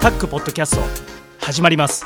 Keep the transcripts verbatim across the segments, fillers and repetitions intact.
タックポッドキャスト始まります。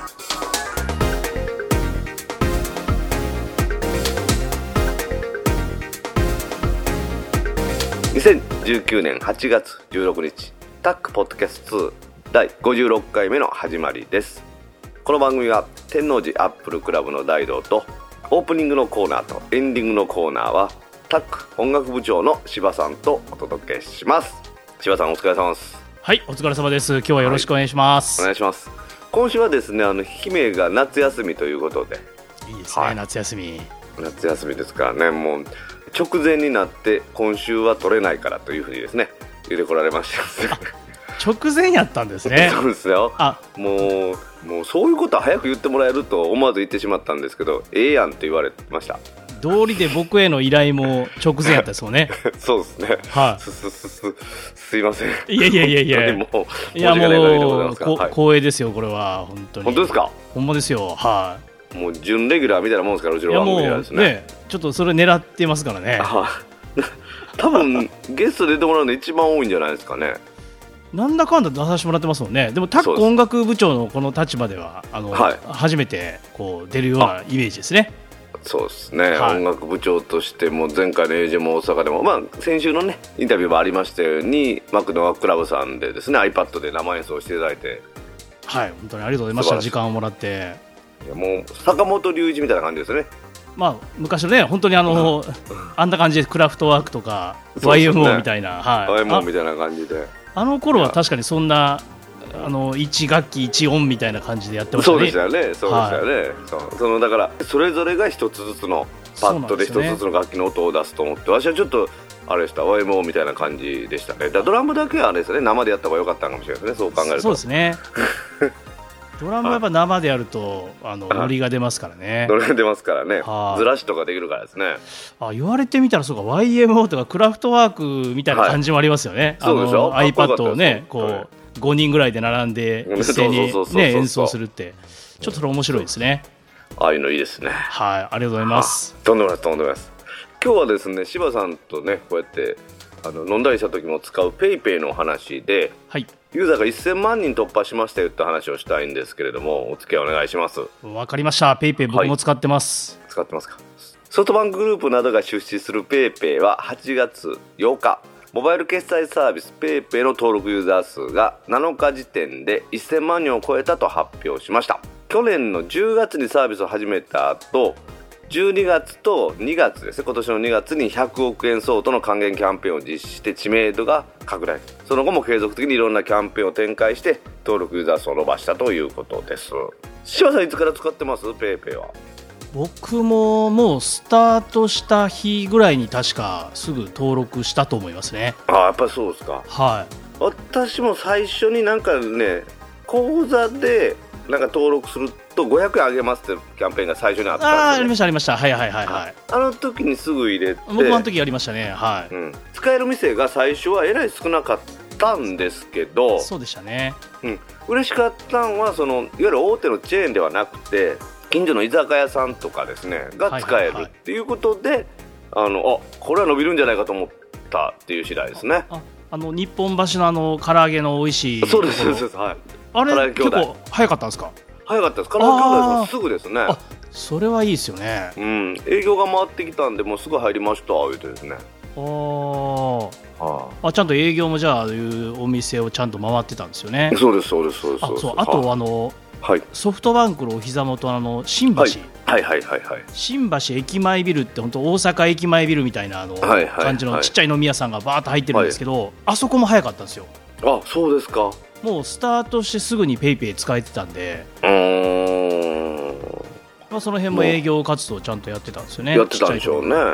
にせんじゅうきゅうねんはちがつじゅうろくにちタックポッドキャストにだいごじゅうろっかいめの始まりです。この番組は天王寺アップルクラブの大道とオープニングのコーナーとエンディングのコーナーはタック音楽部長の柴さんとお届けします。柴さんお疲れ様です。 はい、お疲れ様です。今日はよろしくお願いします。 はい、お願いします。今週はですね、あの姫が夏休みということで。 いいですね、はい、夏休み夏休みですからね、もう直前になって今週は取れないからというふうにですね言ってこられました直前やったんですね。 そうですよ。 あもうもうそういうことは早く言ってもらえると思わず言ってしまったんですけど、ええやんって言われました。 道理で僕への依頼も直前やったですもんねそうですね、はい、す, す, す, す, すいません。 いやいやいやいやもういやもう、 はい、 光栄ですよこれは。本当に本当ですか。 ほんまですよ。はい、 もう準レギュラーみたいなもんですから、うちの番組はですね。 いやもうね、ちょっとそれ狙ってますからね。 多分ゲスト出てもらうの一番多いんじゃないですかね。 なんだかんだ出させてもらってますもんね。でもタック音楽部長のこの立場ではあの、はい、初めてこう出るようなイメージですね。 そうですね、はい、音楽部長としても前回の エージェー も大阪でも、まあ、先週のねインタビューもありましたようにマクドナルドクラブさんでですね iPad で生演奏していただいて、 はい、本当にありがとうございました。時間をもらって。 いやもう坂本龍一みたいな感じですね。 まあ、昔のね本当にあの、うん、あんな感じでクラフトワークとか、ね、ワイエムオー みたいな、はい、 ワイエムオー みたいな感じで、 あの頃は確かにそんなあのいち楽器いち音みたいな感じでやってましたね。 そうでしたよね。そうでしたよね、はい、そうそのだからそれぞれが一つずつのパッドで一つずつの楽器の音を出すと思って、私はちょっとあれでした ワイエムオー みたいな感じでしたね。だドラムだけはあれですね、生でやった方が良かったかもしれないですね、そう考えると。 そうですねドラムはやっぱ生でやるとあのノリが出ますからね。 ノリが出ますからね。ずらしとかできるからですね。 あ、言われてみたらそうか、 ワイエムオー とかクラフトワークみたいな感じもありますよね、はい、 そうでしょ。 iPad をねこう、はい、ごにんぐらいで並んで一斉に演奏するってちょっとそれ面白いですね。 ああいうのいいですね。 はい、ありがとうございます。 とんでもないです、とんでもないです。今日はですね柴さんとねこうやってあの飲んだりした時も使う PayPay のお話で、はい、ユーザーがせんまんにん突破しましたよって話をしたいんですけれども、お付き合いお願いします。 わかりました。 PayPay 僕も使ってます、 はい、使ってますか。ソフトバンクグループなどが出資する PayPay ははちがつようかモバイル決済サービス PayPay の登録ユーザー数がなのか時点でせんまんにんを超えたと発表しました。去年のじゅうがつにサービスを始めた後、じゅうにがつとにがつですね、今年のにがつにひゃくおくえん相当の還元キャンペーンを実施して知名度が拡大。その後も継続的にいろんなキャンペーンを展開して登録ユーザー数を伸ばしたということです。柴さんいつから使ってます PayPay は。 僕ももうスタートした日ぐらいに確かすぐ登録したと思いますね。 あ、やっぱりそうですか。 はい、 私も最初になんかね口座でなんか登録するとごひゃくえんあげますってキャンペーンが最初にあったんですよね。 あ、ありましたありました。はいはいはいはい。 あの時にすぐ入れて、 僕もあの時やりましたね。はい、うん、 使える店が最初はえらい少なかったんですけど。 そうでしたね、 うん、嬉しかったのはそのいわゆる大手のチェーンではなくて近所の居酒屋さんとかですねが使えるっていうことで、はいはいはい、あのあこれは伸びるんじゃないかと思ったっていう次第ですね。 ああの日本橋のあの唐揚げの美味しい。 そうですそうです、はい、 あれ結構早かったんですか。 早かったです。唐揚げ兄弟さんすぐですね。 あ、それはいいですよね。 うん、営業が回ってきたんでもうすぐ入りました言うてですね。 ああ、あ、ちゃんと営業もじゃあいうお店をちゃんと回ってたんですよね。 そうですそうですそうです。 あ、そう、あとあの、はい、ソフトバンクのお膝元あの新橋、はい、はいはいはいはい、新橋駅前ビルって本当大阪駅前ビルみたいなあの、はいはいはい、感じのちっちゃい飲み屋さんがバーッと入ってるんですけど、はい、あそこも早かったんですよ。 あ、そうですか。 もうスタートしてすぐに PayPay 使えてたんで、うーん、まあ、その辺も営業活動をちゃんとやってたんですよね。 やってたんでしょうね。はい、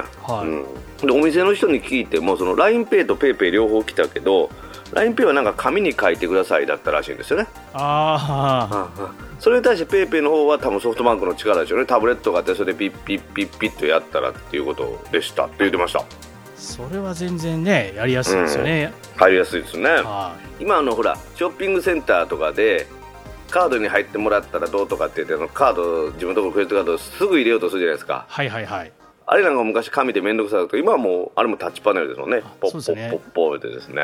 うん、でお店の人に聞いてもその ラインペイ と PayPay 両方来たけど ラインペイ はなんか紙に書いてくださいだったらしいんですよね。ああ、それに対して PayPay の方は多分ソフトバンクの力でしょうね。タブレットがあってそれでピッピッピッピッとやったらっていうことでしたって言ってました。 それは全然ねやりやすいですよね、 うん、入りやすいですね。今のほらショッピングセンターとかでカードに入ってもらったらどうとかって言ってのカード自分のところクレジットカードすぐ入れようとするじゃないですか。 はいはいはい。 あれなんか昔紙で面倒くさいと今はもうあれもタッチパネルですもんね。ポッポッポッポッでですね。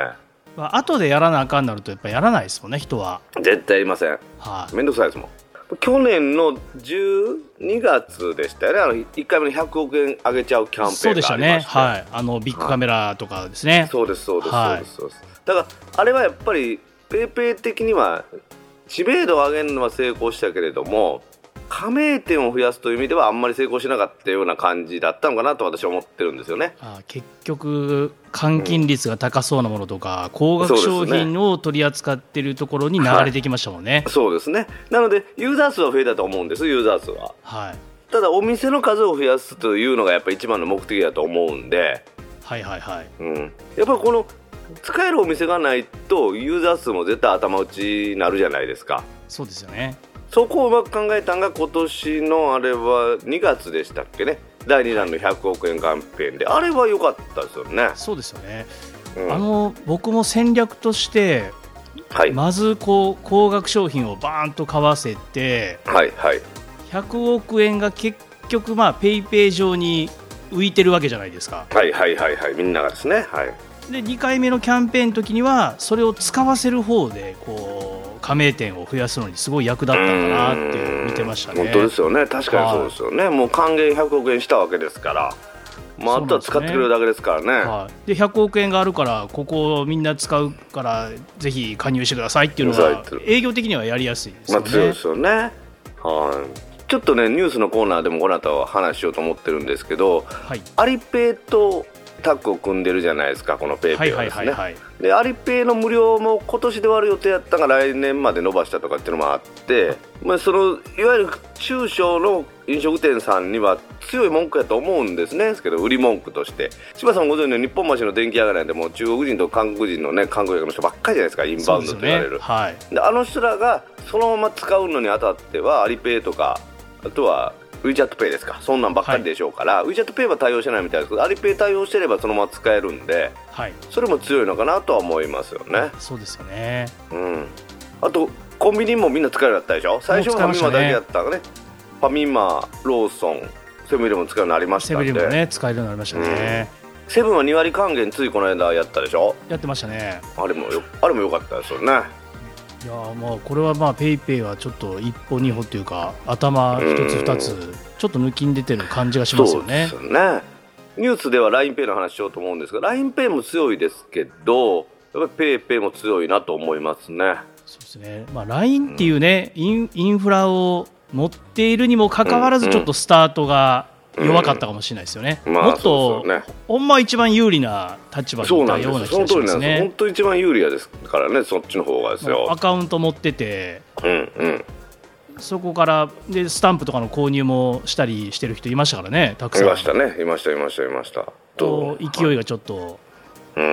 まあ、後でやらなあかんなるとやっぱやらないですもんね、人は。 絶対いません、 はい、 めんどくさいですもん。去年のじゅうにがつでしたよね、あのいっかいめのひゃくおくえん上げちゃうキャンペーンがありまして。 そうでしたね、はい、あのビッグカメラとかですね、はい、 そうですそうです、はい、そうです。だからあれはやっぱりペイペイ的には知名度を上げるのは成功したけれども、加盟店を増やすという意味ではあんまり成功しなかったような感じだったのかなと私は思ってるんですよね。 あ、結局換金率が高そうなものとか、うん、高額商品を取り扱っているところに流れてきましたもんね、 はい、そうですね。なのでユーザー数は増えたと思うんです、ユーザー数は、 はい、 ただお店の数を増やすというのがやっぱり一番の目的だと思うんで、 はいはいはい、 うん、やっぱりこの使えるお店がないとユーザー数も絶対頭打ちになるじゃないですか。 そうですよね。 そこをうまく考えたのが今年のあれはにがつでしたっけね、だいにだんのひゃくおくえんキャンペーンで、あれは良かったですよね。 そうですよね、うん、あの僕も戦略として、はい、まずこう高額商品をバーンと買わせて、 はいはい、 ひゃくおくえんが結局まあペイペイ上に浮いてるわけじゃないですか。 はいはいはいはい、みんながですね、はい、 でにかいめのキャンペーンの時にはそれを使わせる方でこう加盟店を増やすのにすごい役立ったんだなって見てましたね。 本当ですよね、確かにそうですよね、はい、もう還元ひゃくおくえんしたわけですから、まあ、あとは使ってくれるだけですからね。 はい、でひゃくおくえんがあるからここをみんな使うからぜひ加入してくださいっていうのが営業的にはやりやすいですよね。 まあ、強いですよね。はい、ちょっとねニュースのコーナーでもこの後話しようと思ってるんですけど、はい、アリペイとタッグを組んでるじゃないですか、このペイペイはですね、はいはいはいはい、でアリペイの無料も今年で終わる予定やったが来年まで伸ばしたとかっていうのもあって、まあ、そのいわゆる中小の飲食店さんには強い文句やと思うんですね。ですけど売り文句として千葉さんご存知の日本橋の電気屋がないでもう中国人と韓国人のね観光客の人ばっかりじゃないですか、インバウンドと言われる、ね、はい、であの人らがそのまま使うのにあたってはアリペイとかあとはWeChat Pay ですか、そんなんばっかりでしょうから、はい、WeChat Pay は対応してないみたいですけどアリペイ対応してればそのまま使えるんで、はい、それも強いのかなとは思いますよね。 そうですよね、 うん、あとコンビニもみんな使えるようになったでしょ。最初はファミマだけやったのね、ファミマ、ローソン、セブンイレブン使うようになりましたんで、 セブンイレブンね使えるようになりましたね、 うん、セブンはにわり還元ついこの間やったでしょ。 やってましたね。 あれもよあれも良かったですよね。 いやまあこれはまあペイペイはちょっと一歩二歩というか頭一つ二つちょっと抜きに出てる感じがしますよね。 そうですね。ニュースでは ラインペイ の話しようと思うんですが ラインペイ も強いですけどやっぱり ペイペイ も強いなと思いますね。 そうですね、まあ、ライン っていうね、うん、イン、インフラを持っているにもかかわらずちょっとスタートが弱かったかもしれないですよね、うんまあ、もっと、ね、ほんま一番有利な立場にいたような気がしますね。 本当一番有利ですからね、そっちの方がですよ。 アカウント持ってて、 うんうん、 そこからでスタンプとかの購入もしたりしてる人いましたからね、たくさん。 いましたね、いましたいましたいましたと勢いがちょっと、 うん、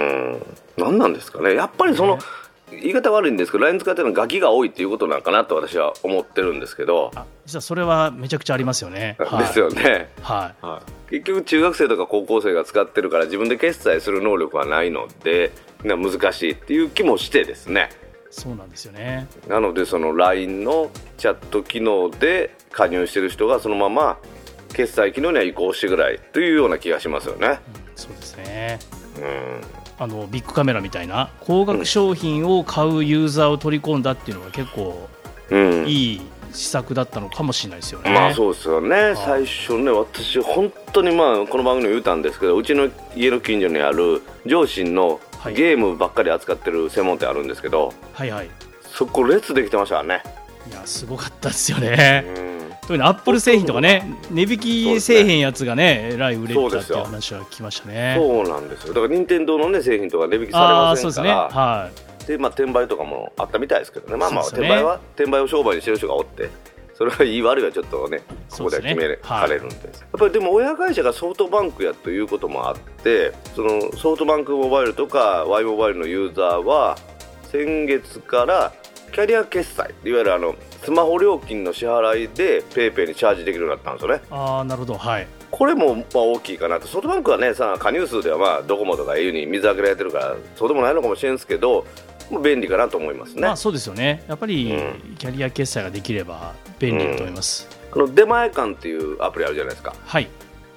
何なんですかね、やっぱりその、ね、言い方悪いんですけど ライン 使ってるのガキが多いっていうことなのかなと私は思ってるんですけど。 あ、実はそれはめちゃくちゃありますよね。 ですよね、 はいはい、結局中学生とか高校生が使ってるから自分で決済する能力はないので難しいっていう気もしてですね。 そうなんですよね。 なのでその ライン のチャット機能で加入してる人がそのまま決済機能には移行してぐらいというような気がしますよね、うん、 そうですね、 うん、 あのビッグカメラみたいな高額商品を買うユーザーを取り込んだっていうのが結構いい施策だったのかもしれないですよね、 うん、まあそうですよね。最初ね私本当にまあこの番組で言ったんですけどうちの家の近所にある上信のゲームばっかり扱ってる専門店あるんですけど、 はいはい、 そこ列できてましたからね。 いやすごかったですよね、うん、特にアップル製品とかね値引きせえへんやつがねえらい売れたっていう話は聞きましたね。 そうなんですよ。だから任天堂の、ね、製品とか値引きされませんから。 あ、そうですね、はい、 でまあ、転売とかもあったみたいですけどね。まあまあ、転売は転売を商売にしてる人がおってそれは言い悪いはちょっとねここでは決められるんです、はい、やっぱりでも親会社がソフトバンクやということもあってそのソフトバンクモバイルとか Y モバイルのユーザーは先月からキャリア決済いわゆるあのスマホ料金の支払いでペイペイにチャージできるようになったんですよね。 ああなるほど、はい、 これもまあ大きいかなと。ソフトバンクはねさ加入数ではまあドコモとか au に水あげられてるからそうでもないのかもしれないですけど便利かなと思いますね。 まあ、そうですよね。やっぱり、うん、キャリア決済ができれば便利だと思います、 うん、あの出前館っていうアプリあるじゃないですか。 はい。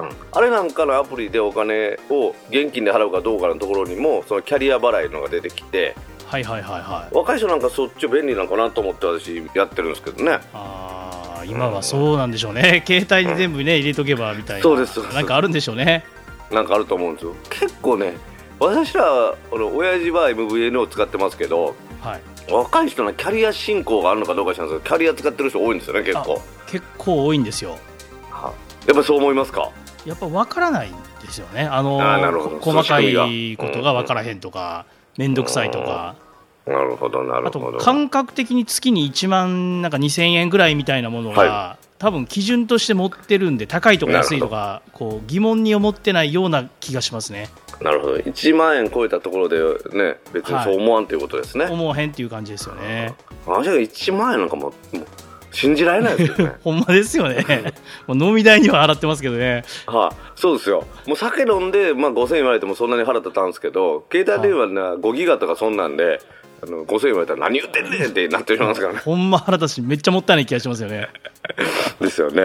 うん、あれなんかのアプリでお金を現金で払うかどうかのところにもそのキャリア払いのが出てきて、 はいはいはいはい、 若い人なんかそっち便利なのかなと思って私やってるんですけどね。 あ、今はそうなんでしょうね、うん、携帯に全部ね入れとけばみたいな、 そうですなんかあるんでしょうね。 なんかあると思うんですよ。結構ね、私らあの親父は エムブイエヌ を使ってますけど、はい、若い人のキャリア進行があるのかどうか知らないですけど、キャリア使ってる人多いんですよね。結構結構多いんですよ。 はやっぱそう思いますか。 やっぱ分からないんですよね。あのあ細かいことが分からへんとか、面倒、うん、くさいとか、 なるほどなるほど。 あと感覚的に月にいちまんなんかにせんえんぐらいみたいなものが、はい、多分基準として持ってるんで、高いとか安いとかこう疑問に思ってないような気がしますね。 なるほど。いちまんえん超えたところでね、別にそう思わんということですね。 はい、思わへんっていう感じですよね。 私はいちまんえんなんかもう信じられないですけどね。 ほんまですよね。もう飲み代には払ってますけどね。 はい、そうですよ。もう酒飲んで、まあ、ごせんえん言われてもそんなに払ってたんですけど、携帯電話なごギガとかそんなんで、あのごせんえん言われたら何言ってんねんってなってしまいますからね。 ほんま腹立ちめっちゃもったいない気がしますよね。 ですよね。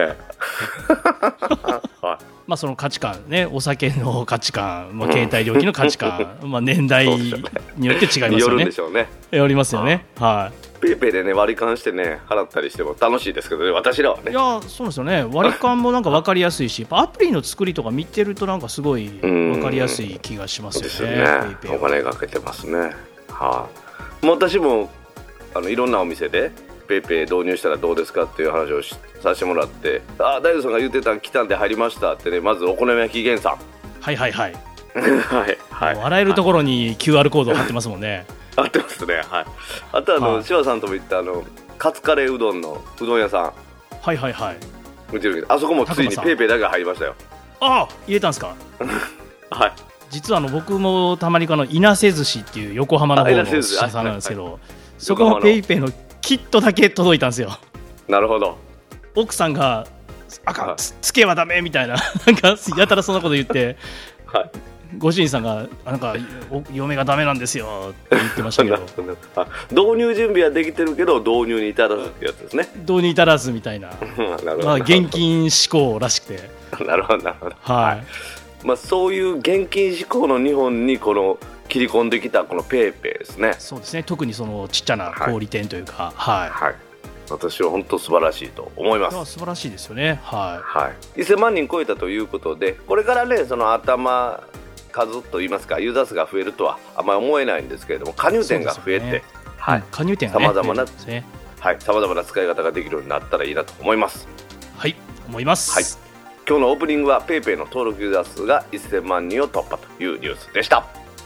はい、まあその価値観ね、お酒の価値観、まあ、携帯料金の価値観、まあ年代によって違いますよね。 よるんでしょうね。 よりますよね。はい。 ペイペイでね割り勘してね払ったりしても楽しいですけどね、私らはね。 いやそうですよね。割り勘もなんか分かりやすいし、アプリの作りとか見てるとなんかすごい分かりやすい気がしますよね。 ですよね。ペイペイお金かけてますね。はい、もう私もあのいろんなお店でペイペイ導入したらどうですかっていう話をしさせてもらって、あ、大悟さんが言ってた来たんで入りましたってね、まずお好み焼き源さん、 はいはいはいはいはい、 あらゆるところに キューアール コードを貼ってますもんね。 貼ってますね。はい。あとあの柴、はい、さんとも言ったあのカツカレーうどんのうどん屋さん、 はいはいはい、 見てるけど、あそこもついにペイペイだけが入りましたよ。 ああ、入れたんですか。 はい。 実はあの僕もたまにこの稲瀬寿司っていう横浜の方のお寿司屋さんなんですけど、はいはい、そこもペイペイのキットだけ届いたんですよ。なるほど。奥さんがあかん、つ, つけはダメみたいななんかやたらそんなこと言って、はい、ご主人さんがなんか嫁がダメなんですよって言ってましたけど導入準備はできてるけど導入に至らずってやつですね。 導入に至らずみたいなまあ現金志向らしくてなるほどなるほど、 はい、 まあ、そういう現金志向の日本にこの切り込んできたこのペイペイですね。 そうですね。特にそのちっちゃな小売店というか、はい、はいはい、 私は本当素晴らしいと思います。 素晴らしいですよね。はい、 はい、せんまんにん超えたということで、これからねその頭数といいますかユーザー数が増えるとはあんまり思えないんですけれども、加入店が増えて、ね、はい、 加入店がね、 様々な、ね、はい、様々な使い方ができるようになったらいいなと思います。 はい、思います。 はい、今日のオープニングは ペイペイ の登録ユーザー数がせんまんにんを突破というニュースでした。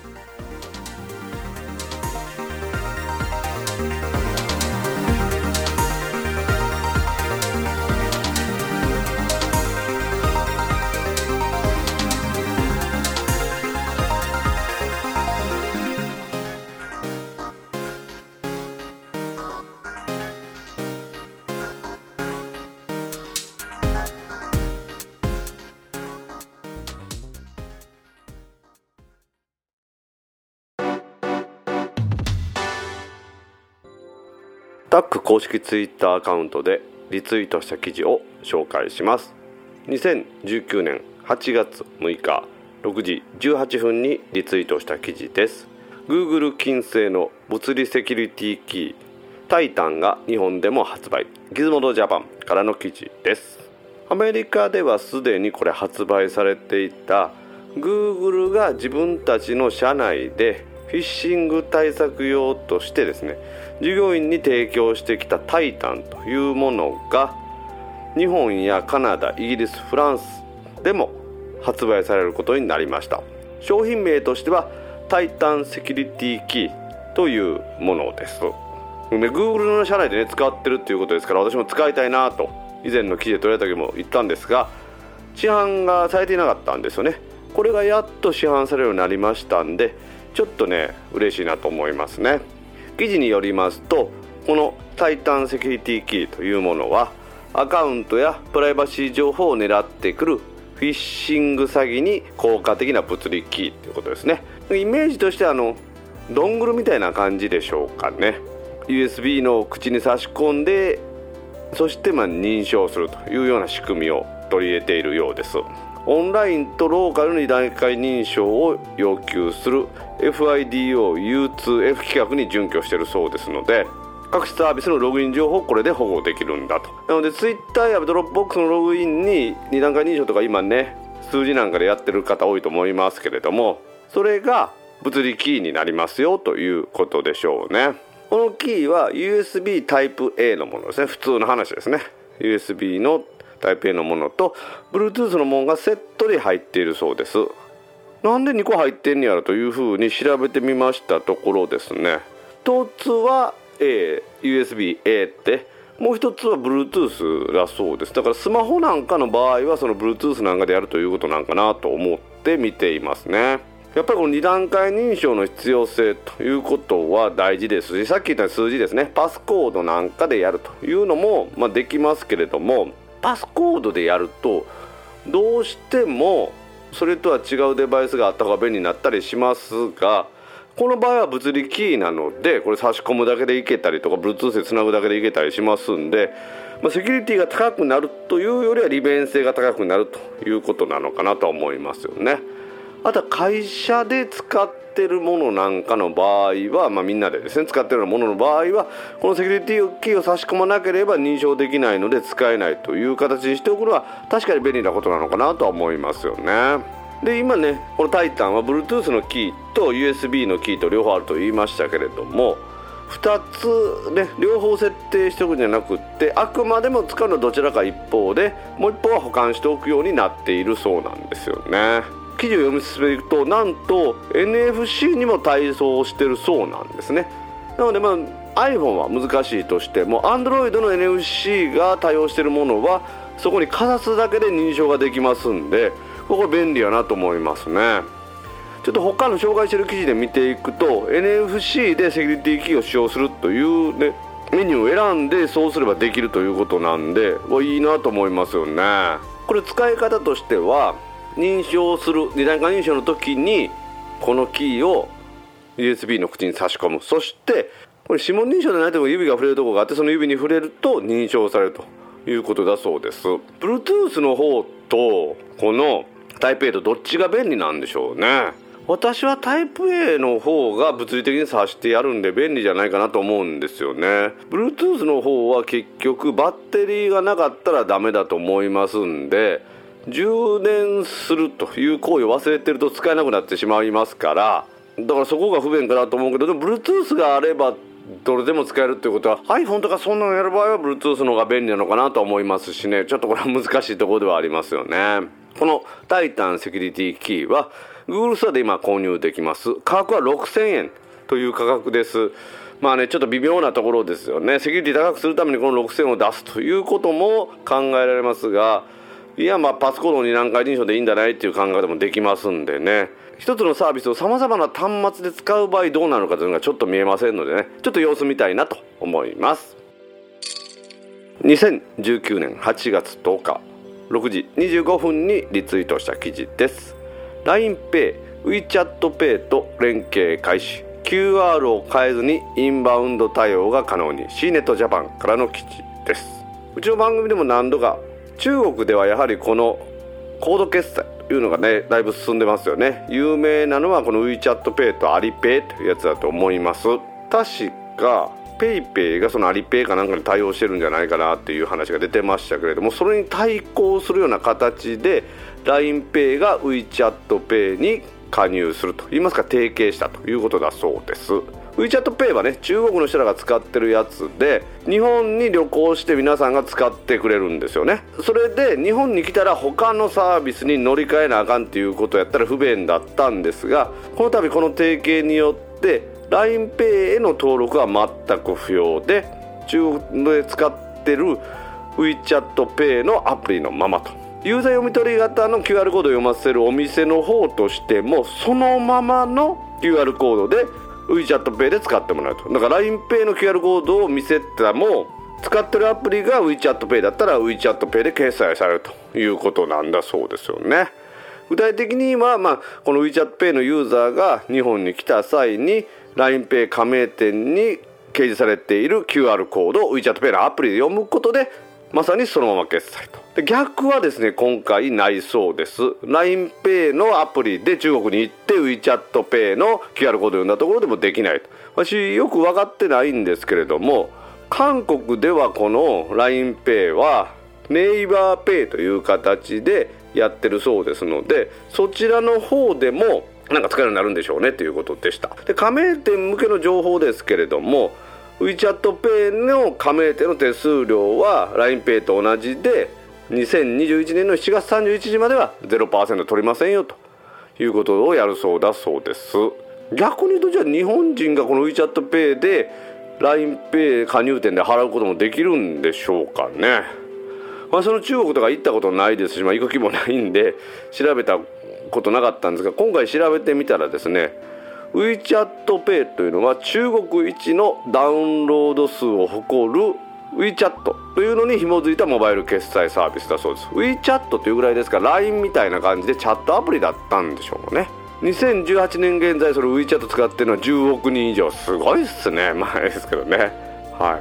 タック公式ツイッターアカウントでリツイートした記事を紹介します。にせんじゅうきゅうねんはちがつむいかろくじじゅうはっぷんにリツイートした記事です。 Google 金製の物理セキュリティキータイタンが日本でも発売、ギズモドジャパンからの記事です。アメリカではすでにこれ発売されていた Google が自分たちの社内でフィッシング対策用としてですね、従業員に提供してきたタイタンというものが日本やカナダ、イギリス、フランスでも発売されることになりました。商品名としてはタイタンセキュリティキーというものです。で Google の社内で、ね、使ってるっていうことですから、私も使いたいなと以前の記事で取り上げた時も言ったんですが、市販がされていなかったんですよね。これがやっと市販されるようになりましたんで、ちょっとね嬉しいなと思いますね。記事によりますと、このタイタンセキュリティキーというものはアカウントやプライバシー情報を狙ってくるフィッシング詐欺に効果的な物理キーということですね。イメージとしてあのドングルみたいな感じでしょうかね。 ユーエスビー の口に差し込んで、そしてまあ認証するというような仕組みを取り入れているようです。 オンラインとローカルのに段階認証を要求する エフアイディーオーユーツーエフ 規格に準拠しているそうですので、各種サービスのログイン情報をこれで保護できるんだと。なので Twitter やドロップボックスのログインにに段階認証とか今ね数字なんかでやってる方多いと思いますけれども、それが物理キーになりますよということでしょうね。このキーは ユーエスビー タイプ A のものですね。普通の話ですね。 ユーエスビー のタイプ A のものと Bluetooth のものがセットで入っているそうです。なんでにこ入ってんねやろというふうに調べてみましたところですね、一つは A、ユーエスビー A ってもう一つは Bluetooth だそうです。だからスマホなんかの場合はその Bluetooth なんかでやるということなんかなと思って見ていますね。やっぱりこのに段階認証の必要性ということは大事ですし、さっき言った数字ですね、パスコードなんかでやるというのも、まあ、できますけれども、パスコードでやるとどうしてもそれとは違うデバイスがあった方が便利になったりしますが、この場合は物理キーなのでこれ差し込むだけでいけたりとか Bluetooth でつなぐだけでいけたりしますんで、まあ、セキュリティが高くなるというよりは利便性が高くなるということなのかなと思いますよね。あとは会社で使ってるものなんかの場合は、まあ、みんなでですね使ってるようなものの場合はこのセキュリティキーを差し込まなければ認証できないので使えないという形にしておくのは確かに便利なことなのかなとは思いますよね。で今ねこのタイタンは Bluetooth のキーと ユーエスビー のキーと両方あると言いましたけれども、ふたつね両方設定しておくんじゃなくってあくまでも使うのはどちらか一方でもう一方は保管しておくようになっているそうなんですよね。記事を読み進めていくとなんと エヌエフシー にも対応しているそうなんですね。なので、まあ、iPhone は難しいとしても Android の エヌエフシー が対応しているものはそこにかざすだけで認証ができますんで、これ便利やなと思いますね。ちょっと他の紹介している記事で見ていくと エヌエフシー でセキュリティキーを使用するという、ね、メニューを選んでそうすればできるということなんでいいなと思いますよね。これ使い方としては認証するに段階認証の時にこのキーを ユーエスビー の口に差し込む。そしてこれ指紋認証でないとも指が触れるところがあってその指に触れると認証されるということだそうです。 Bluetooth の方とこのタイプ A とどっちが便利なんでしょうね。私はタイプ A の方が物理的に挿してやるんで便利じゃないかなと思うんですよね。 Bluetooth の方は結局バッテリーがなかったらダメだと思いますんで充電するという行為を忘れてると使えなくなってしまいますから、だからそこが不便かなと思うけど、でも Bluetooth があればどれでも使えるっていうことは iPhone とかそんなのやる場合は Bluetooth の方が便利なのかなと思いますしね、ちょっとこれは難しいところではありますよね。このタイタンセキュリティキーは Google ストアで今購入できます。価格はろくせんえんという価格です。まあねちょっと微妙なところですよね。セキュリティ高くするためにこのろくせんえんを出すということも考えられますが、いやまあパスコードに段階認証でいいんじゃないっていう考え方もできますんでね、一つのサービスをさまざまな端末で使う場合どうなるかというのがちょっと見えませんのでね、ちょっと様子見たいなと思います。にせんじゅうきゅうねんはちがつとおかろくじにじゅうごふんにリツイートした記事です。 ラインペイ、WeChat Pay と連携開始、 キューアール を変えずにインバウンド対応が可能に、 シーネットジャパンからの記事です。うちの番組でも何度か中国ではやはりこのコード決済というのがねだいぶ進んでますよね。有名なのはこの WeChat Pay と Alipay というやつだと思います。確か PayPay がその Alipay かなんかに対応してるんじゃないかなっていう話が出てましたけれども、それに対抗するような形で ラインペイ が WeChat Pay に加入するといいますか提携したということだそうです。WeChat Pay はね中国の人らが使ってるやつで日本に旅行して皆さんが使ってくれるんですよね。それで日本に来たら他のサービスに乗り換えなあかんっていうことやったら不便だったんですが、この度この提携によって ラインペイ への登録は全く不要で中国で使ってる WeChat Pay のアプリのままと、ユーザー読み取り型の キューアール コードを読ませるお店の方としてもそのままの キューアール コードでWeChat Pay で使ってもらうと。だから ラインペイ の キューアール コードを見せたも使ってるアプリが WeChat Pay だったら WeChat Pay で決済されるということなんだそうですよね。具体的には、まあ、この WeChat Pay のユーザーが日本に来た際に ラインペイ 加盟店に掲示されている キューアール コードを WeChat Pay のアプリで読むことでまさにそのまま決済と。で逆はですね今回ないそうです。 ラインペイ のアプリで中国に行って WeChatPay の キューアール コードを読んだところでもできないと。私よく分かってないんですけれども、韓国ではこの ラインペイ はネイバーペイという形でやってるそうですので、そちらの方でもなんか使えるようになるんでしょうねということでした。で加盟店向けの情報ですけれども、 WeChatPay の加盟店の手数料は ラインペイ と同じでにせんにじゅういちねんのしちがつさんじゅういちにちまでは ゼロパーセント 取りませんよということをやるそうだそうです。逆に言うとじゃあ日本人がこの WeChatPay で ラインペイ 加入店で払うこともできるんでしょうかね。まあ、その中国とか行ったことないですし、まあ、行く気もないんで調べたことなかったんですが、今回調べてみたらですね WeChatPay というのは中国一のダウンロード数を誇る WeChat というのに紐づいたモバイル決済サービスだそうです。 WeChat というぐらいですから ライン みたいな感じでチャットアプリだったんでしょうね。にせんじゅうはちねん現在それ WeChat 使ってるのはじゅうおくにん以上、すごいっすね。まあですけどね、はい、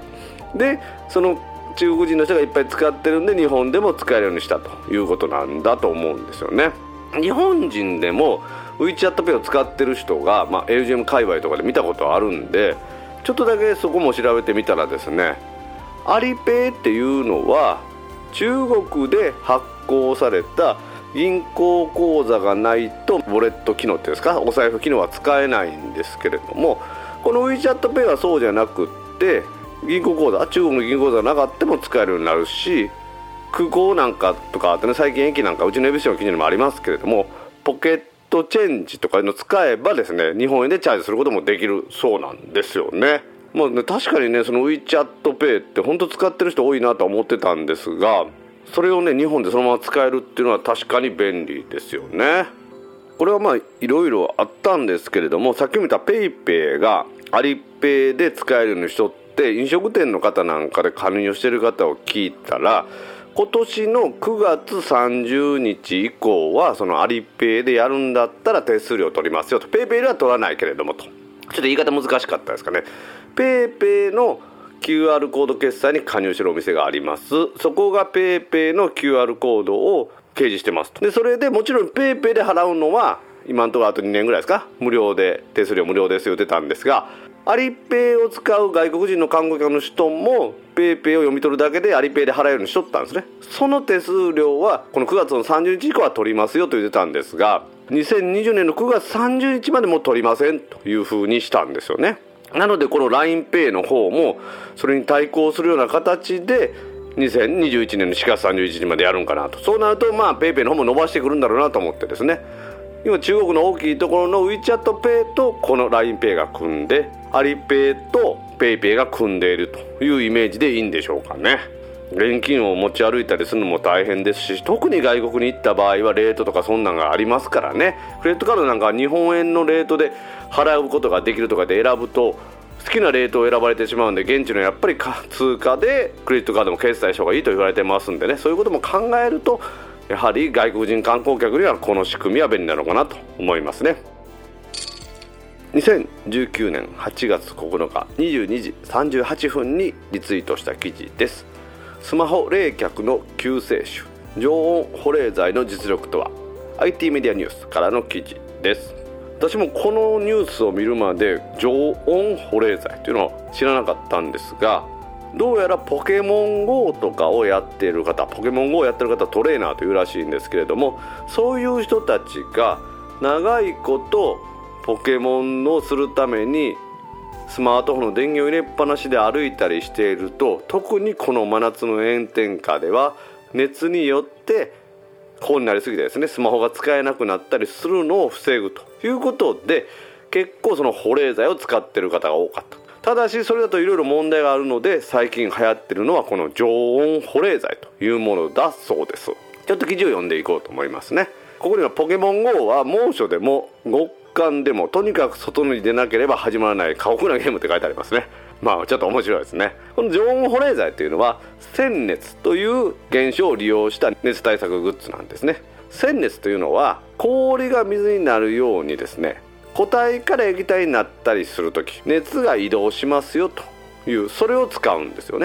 でその中国人の人がいっぱい使ってるんで日本でも使えるようにしたということなんだと思うんですよね。日本人でも WeChatPay を使ってる人が、まあ、エージェーエム 界隈とかで見たことあるんで、ちょっとだけそこも調べてみたらですね、アリペイっていうのは中国で発行された銀行口座がないとウォレット機能っていうんですか、お財布機能は使えないんですけれども、この WeChatPay はそうじゃなくって銀行口座、中国の銀行口座がなかったも使えるようになるし、空港なんかとかあってね、最近駅なんかうちのエビションの記事にもありますけれども、ポケットチェンジとかの使えばですね、日本円でチャージすることもできるそうなんですよね。まあね、確かにねその WeChatPay って本当使ってる人多いなと思ってたんですが、それをね日本でそのまま使えるっていうのは確かに便利ですよね。これはまあいろいろあったんですけれども、さっきも言った PayPay がアリペイで使えるようにしとって、飲食店の方なんかで加入してる方を聞いたら、今年のくがつさんじゅうにち以降はそのアリペイでやるんだったら手数料取りますよと。 PayPay では取らないけれどもと。ちょっと言い方難しかったですかね。 PayPay の キューアール コード決済に加入してるお店があります。そこが PayPay の キューアール コードを掲示してますと。でそれでもちろん PayPay で払うのは今のところあとにねんぐらいですか、無料で、手数料無料ですよ出たんですが、アリペイを使う外国人の観光客の人も PayPay を読み取るだけでアリペイで払えるようにしとったんですね。その手数料はこのくがつのさんじゅうにち以降は取りますよと言ってたんですが、にせんにじゅうねんのくがつさんじゅうにちまでも取りませんという風にしたんですよね。なのでこの ラインペイ の方もそれに対抗するような形でにせんにじゅういちねんのしがつさんじゅういちにちまでやるんかなと。そうなるとまあ PayPay の方も伸ばしてくるんだろうなと思ってですね、今中国の大きいところの WeChatPay とこの ラインペイ が組んで、アリペイと PayPay が組んでいるというイメージでいいんでしょうかね。現金を持ち歩いたりするのも大変ですし、特に外国に行った場合はレートとかそんなんがありますからね。クレジットカードなんかは日本円のレートで払うことができるとかで選ぶと好きなレートを選ばれてしまうんで、現地のやっぱり通貨でクレジットカードも決済した方がいいと言われてますんでね、そういうことも考えるとやはり外国人観光客にはこの仕組みは便利なのかなと思いますね。にせんじゅうきゅうねんはちがつここのかにじゅうにじさんじゅうはっぷんにリツイートした記事です。スマホ冷却の救世主、常温保冷剤の実力とは。 アイティー メディアニュースからの記事です。私もこのニュースを見るまで常温保冷剤というのを知らなかったんですが、どうやらポケモン ゴー とかをやっている方、ポケモン ゴー をやっている方トレーナーというらしいんですけれども、そういう人たちが長いことポケモンをするためにスマートフォンの電源を入れっぱなしで歩いたりしていると、特にこの真夏の炎天下では熱によって高温になりすぎてですね、スマホが使えなくなったりするのを防ぐということで、結構その保冷剤を使っている方が多かった。ただしそれだといろいろ問題があるので、最近流行ってるのはこの常温保冷剤というものだそうです。ちょっと記事を読んでいこうと思いますね。ここにはポケモン ゴー は猛暑でも極寒でもとにかく外に出なければ始まらない過酷なゲームって書いてありますね。まあちょっと面白いですね。この常温保冷剤というのは鮮熱という現象を利用した熱対策グッズなんですね。鮮熱というのは氷が水になるようにですね、固体から液体になったりするとき熱が移動しますよという、それを使うんですよね。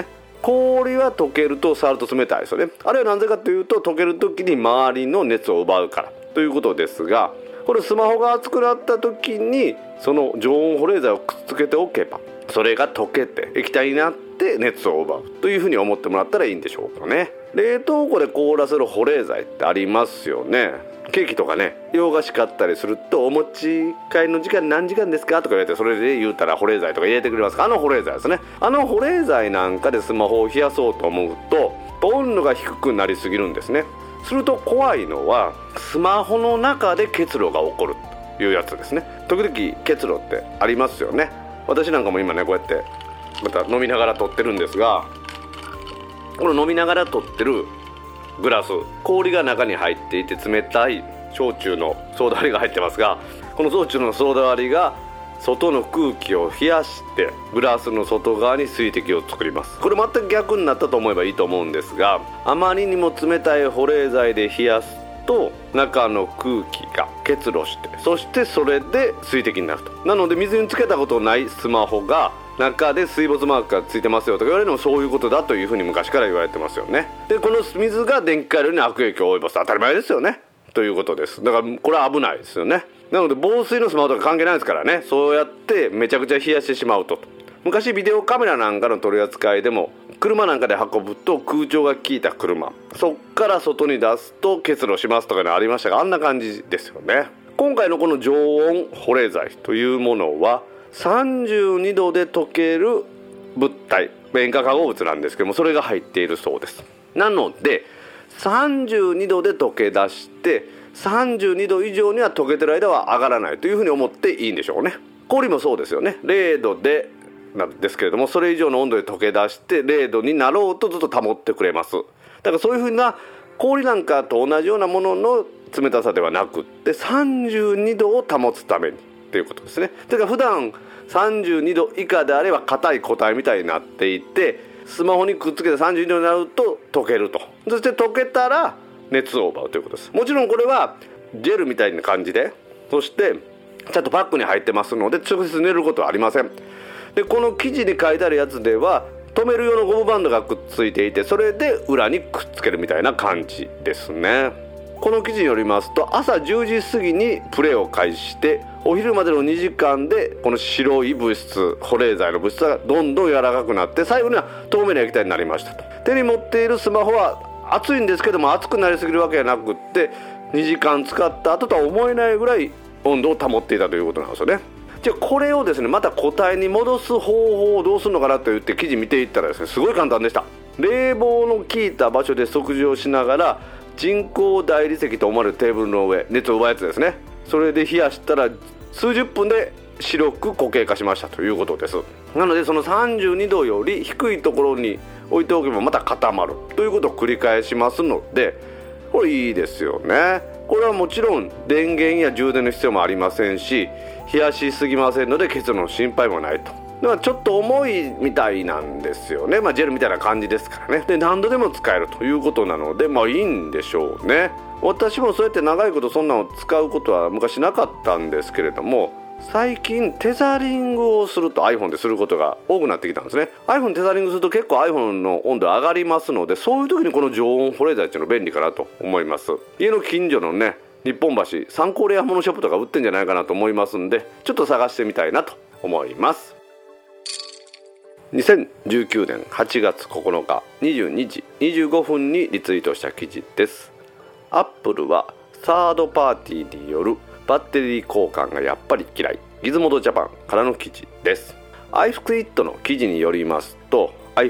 氷は溶けると触ると冷たいですよね。あれはなぜかというと、溶ける時に周りの熱を奪うからということですが、これスマホが熱くなった時にその常温保冷剤をくっつけておけば、それが溶けて液体になって熱を奪うというふうに思ってもらったらいいんでしょうかね。冷凍庫で凍らせる保冷剤ってありますよね。ケーキとかね、洋菓子買ったりすると、お持ち帰りの時間何時間ですかとか言われて、それで言うたら保冷剤とか入れてくれますか。あの保冷剤ですね。あの保冷剤なんかでスマホを冷やそうと思うと温度が低くなりすぎるんですね。すると怖いのは、スマホの中で結露が起こるというやつですね。時々結露ってありますよね。私なんかも今ね、こうやってまた飲みながら撮ってるんですが、この飲みながら撮ってるグラス、氷が中に入っていて冷たい焼酎のソーダ割りが入ってますが、この焼酎のソーダ割りが外の空気を冷やしてグラスの外側に水滴を作ります。これ全く逆になったと思えばいいと思うんですが、あまりにも冷たい保冷剤で冷やすと中の空気が結露して、そしてそれで水滴になると。なので水につけたことないスマホが中で水没マークがついてますよとか言われるのもそういうことだというふうに昔から言われてますよね。でこの水が電気回路に悪影響を及ぼす、当たり前ですよねということです。だからこれは危ないですよね。なので防水のスマホとか関係ないですからね、そうやってめちゃくちゃ冷やしてしまうと。昔ビデオカメラなんかの取り扱いでも、車なんかで運ぶと空調が効いた車、そっから外に出すと結露しますとかのありましたが、あんな感じですよね。今回のこの常温保冷剤というものはさんじゅうにどで溶ける物体、塩化化合物なんですけども、それが入っているそうです。なのでさんじゅうにどで溶け出してさんじゅうにど以上には溶けてる間は上がらないというふうに思っていいんでしょうね。氷もそうですよね。れいどでなんですけれども、それ以上の温度で溶け出してれいどになろうとずっと保ってくれます。だからそういうふうな氷なんかと同じようなものの冷たさではなくって、さんじゅうにどを保つためにということですね。だから普段さんじゅうにど以下であれば硬い固体みたいになっていて、スマホにくっつけてさんじゅうにどになると溶けると。そして溶けたら熱を奪うということです。もちろんこれはジェルみたいな感じで、そしてちゃんとパックに入ってますので直接寝ることはありません。でこの記事に書いてあるやつでは止める用のゴムバンドがくっついていて、それで裏にくっつけるみたいな感じですね。この記事によりますと、朝じゅうじ過ぎにプレイを開始してお昼までのにじかんでこの白い物質、保冷剤の物質がどんどん柔らかくなって、最後には透明な液体になりましたと。手に持っているスマホは熱いんですけども、熱くなりすぎるわけじゃなくって、にじかん使った後とは思えないぐらい温度を保っていたということなんですよね。じゃあこれをですね、また固体に戻す方法をどうするのかなと言って記事見ていったらですね、すごい簡単でした。冷房の効いた場所で食事をしながら、人工大理石と思われるテーブルの上、熱を奪うやつですね、それで冷やしたら数十分で白く固形化しましたということです。なのでそのさんじゅうにどより低いところに置いておけばまた固まるということを繰り返しますので、これいいですよね。これはもちろん電源や充電の必要もありませんし、冷やしすぎませんので結露の心配もないと。だからちょっと重いみたいなんですよね。まあジェルみたいな感じですからね。で何度でも使えるということなので、まあいいんでしょうね。私もそうやって長いことそんなのを使うことは昔なかったんですけれども、最近テザリングをすると iPhone ですることが多くなってきたんですね。 iPhone テザリングすると結構 iPhone の温度上がりますので、そういう時にこの常温保冷剤っていうの便利かなと思います。家の近所のね、日本橋参考レアモノショップとか売ってんじゃないかなと思いますんで、ちょっと探してみたいなと思います。にせんじゅうきゅうねんはちがつここのかにじゅうにじにじゅうごふんにリツイートした記事です。アップルはサードパーティーによるバッテリー交換がやっぱり嫌い、ギズモードジャパンからの記事です。 iFixit の記事によりますと、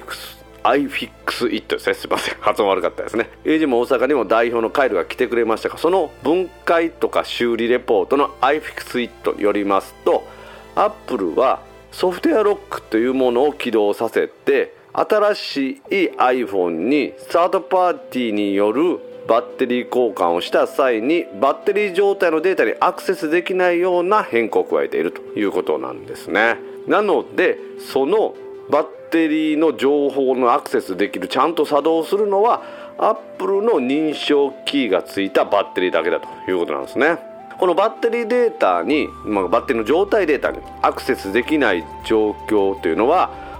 iFixit ですね、すいません発音悪かったですね。エイジも大阪にも代表のカイルが来てくれましたが、その分解とか修理レポートの iFixit によりますと、アップルはソフトウェアロックというものを起動させて、新しい iPhone にサードパーティーによるバッテリー交換をした際にバッテリー状態のデータにアクセスできないような変更を加えているということなんですね。なのでそのバッテリーの情報のアクセスできる、ちゃんと作動するのは Apple の認証キーがついたバッテリーだけだということなんですね。このバッテリーデータに、まあ、バッテリーの状態データにアクセスできない状況というのは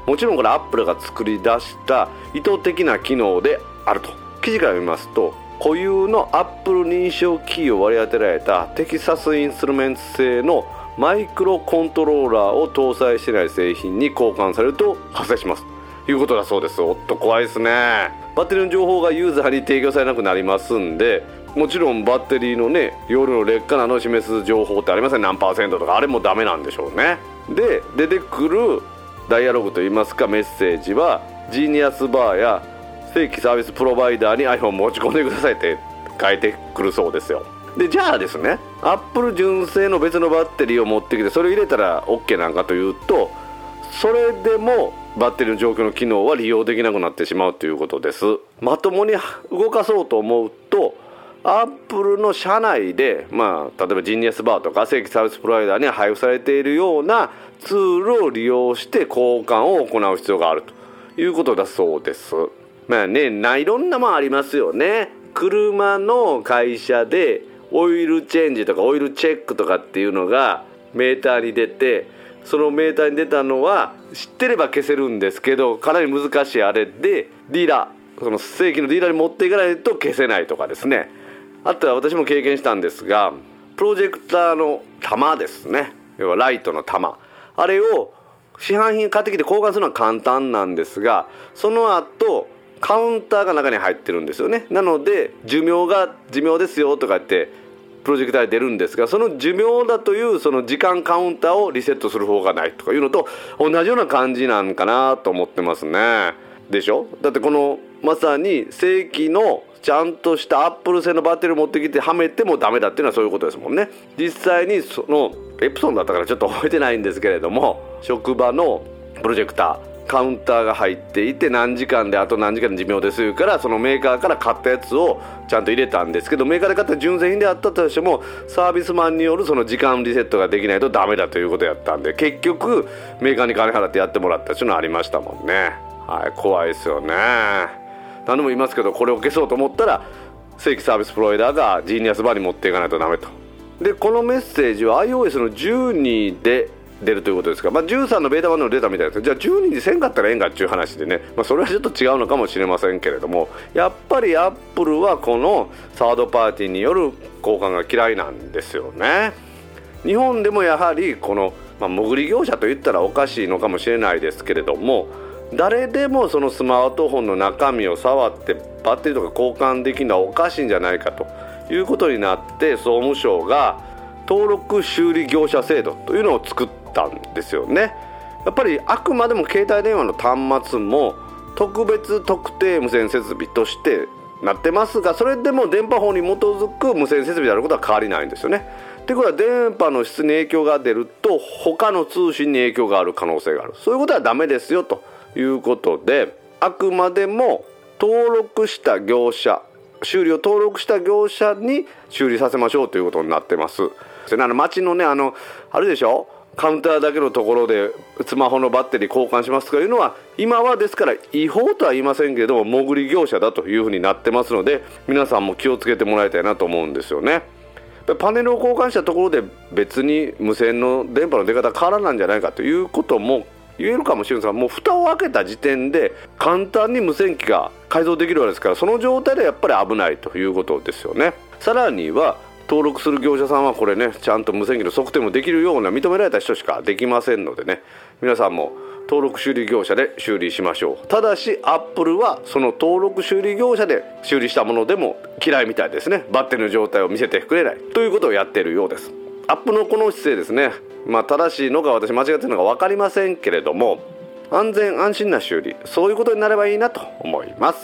もちろんこれアップルが作り出した意図的な機能であると。記事から見ますと、固有のアップル認証キーを割り当てられたテキサスインストゥルメンツ製のマイクロコントローラーを搭載していない製品に交換されると発生しますということだそうです。おっと怖いですね。バッテリーの情報がユーザーに提供されなくなりますんで、もちろんバッテリーのね容量の劣化などを示す情報ってありません、何パーセントとか、あれもダメなんでしょうね。で出てくるダイアログといいますかメッセージは、ジーニアスバーや正規サービスプロバイダーに iPhone 持ち込んでくださいって書いてくるそうですよ。でじゃあですね、アップル純正の別のバッテリーを持ってきてそれを入れたら OK なんかというと、それでもバッテリーの状況の機能は利用できなくなってしまうということです。まともに動かそうと思うと、アップルの社内で、まあ、例えばジーニアスバーとか正規サービスプロバイダーに配布されているようなツールを利用して交換を行う必要があるということだそうです。まあね、ないろんなもんありますよね。車の会社でオイルチェンジとかオイルチェックとかっていうのがメーターに出て、そのメーターに出たのは知ってれば消せるんですけど、かなり難しいあれでディーラー、その正規のディーラーに持っていかないと消せないとかですね。あとは私も経験したんですが、プロジェクターの玉ですね、要はライトの玉、あれを市販品買ってきて交換するのは簡単なんですが、その後カウンターが中に入ってるんですよね。なので寿命が寿命ですよとかってプロジェクターで出るんですが、その寿命だというその時間カウンターをリセットする方がないとかいうのと同じような感じなんかなと思ってますね。でしょ。だってこのまさに正規のちゃんとしたアップル製のバッテリーを持ってきてはめてもダメだっていうのはそういうことですもんね。実際にそのエプソンだったからちょっと覚えてないんですけれども、職場のプロジェクターカウンターが入っていて、何時間であと何時間の寿命ですから、そのメーカーから買ったやつをちゃんと入れたんですけど、メーカーで買った純正品であったとしてもサービスマンによるその時間リセットができないとダメだということやったんで、結局メーカーに金払ってやってもらったっていうのはありましたもんね。はい、怖いですよね。何度も言いますけど、これを消そうと思ったら正規サービスプロバイダーがジーニアスバーに持っていかないとダメと。でこのメッセージは iOS のじゅうにで出るということですが、まあ、じゅうさんのベータ版でも出たみたいです。じゃあじゅうににせんかったらええんかっていう話でね、まあ、それはちょっと違うのかもしれませんけれども、やっぱりアップルはこのサードパーティーによる交換が嫌いなんですよね。日本でもやはりこの、まあ、潜り業者といったらおかしいのかもしれないですけれども、誰でもそのスマートフォンの中身を触ってバッテリーとか交換できるのはおかしいんじゃないかということになって、総務省が登録修理業者制度というのを作ったんですよね。やっぱりあくまでも携帯電話の端末も特別特定無線設備としてなってますが、それでも電波法に基づく無線設備であることは変わりないんですよね。ということは電波の質に影響が出ると他の通信に影響がある可能性がある、そういうことはダメですよということで、あくまでも登録した業者、修理を登録した業者に修理させましょうということになってます。あの街のね、あのあるでしょ、カウンターだけのところでスマホのバッテリー交換しますとかいうのは、今はですから違法とは言いませんけれども潜り業者だというふうになってますので、皆さんも気をつけてもらいたいなと思うんですよね。パネルを交換したところで別に無線の電波の出方変わらないんじゃないかということも言えるかもしれませんが、もう蓋を開けた時点で簡単に無線機が改造できるわけですから、その状態でやっぱり危ないということですよね。さらには登録する業者さんはこれね、ちゃんと無線機の測定もできるような認められた人しかできませんのでね、皆さんも登録修理業者で修理しましょう。ただしアップルはその登録修理業者で修理したものでも嫌いみたいですね。バッテリーの状態を見せてくれないということをやっているようです。アップルのこの姿勢ですね、まあ正しいのか私間違っているのか分かりませんけれども、安全安心な修理、そういうことになればいいなと思います。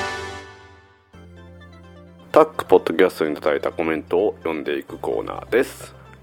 タックポッドキャストにいただいたコメントを読んでいくコーナーです。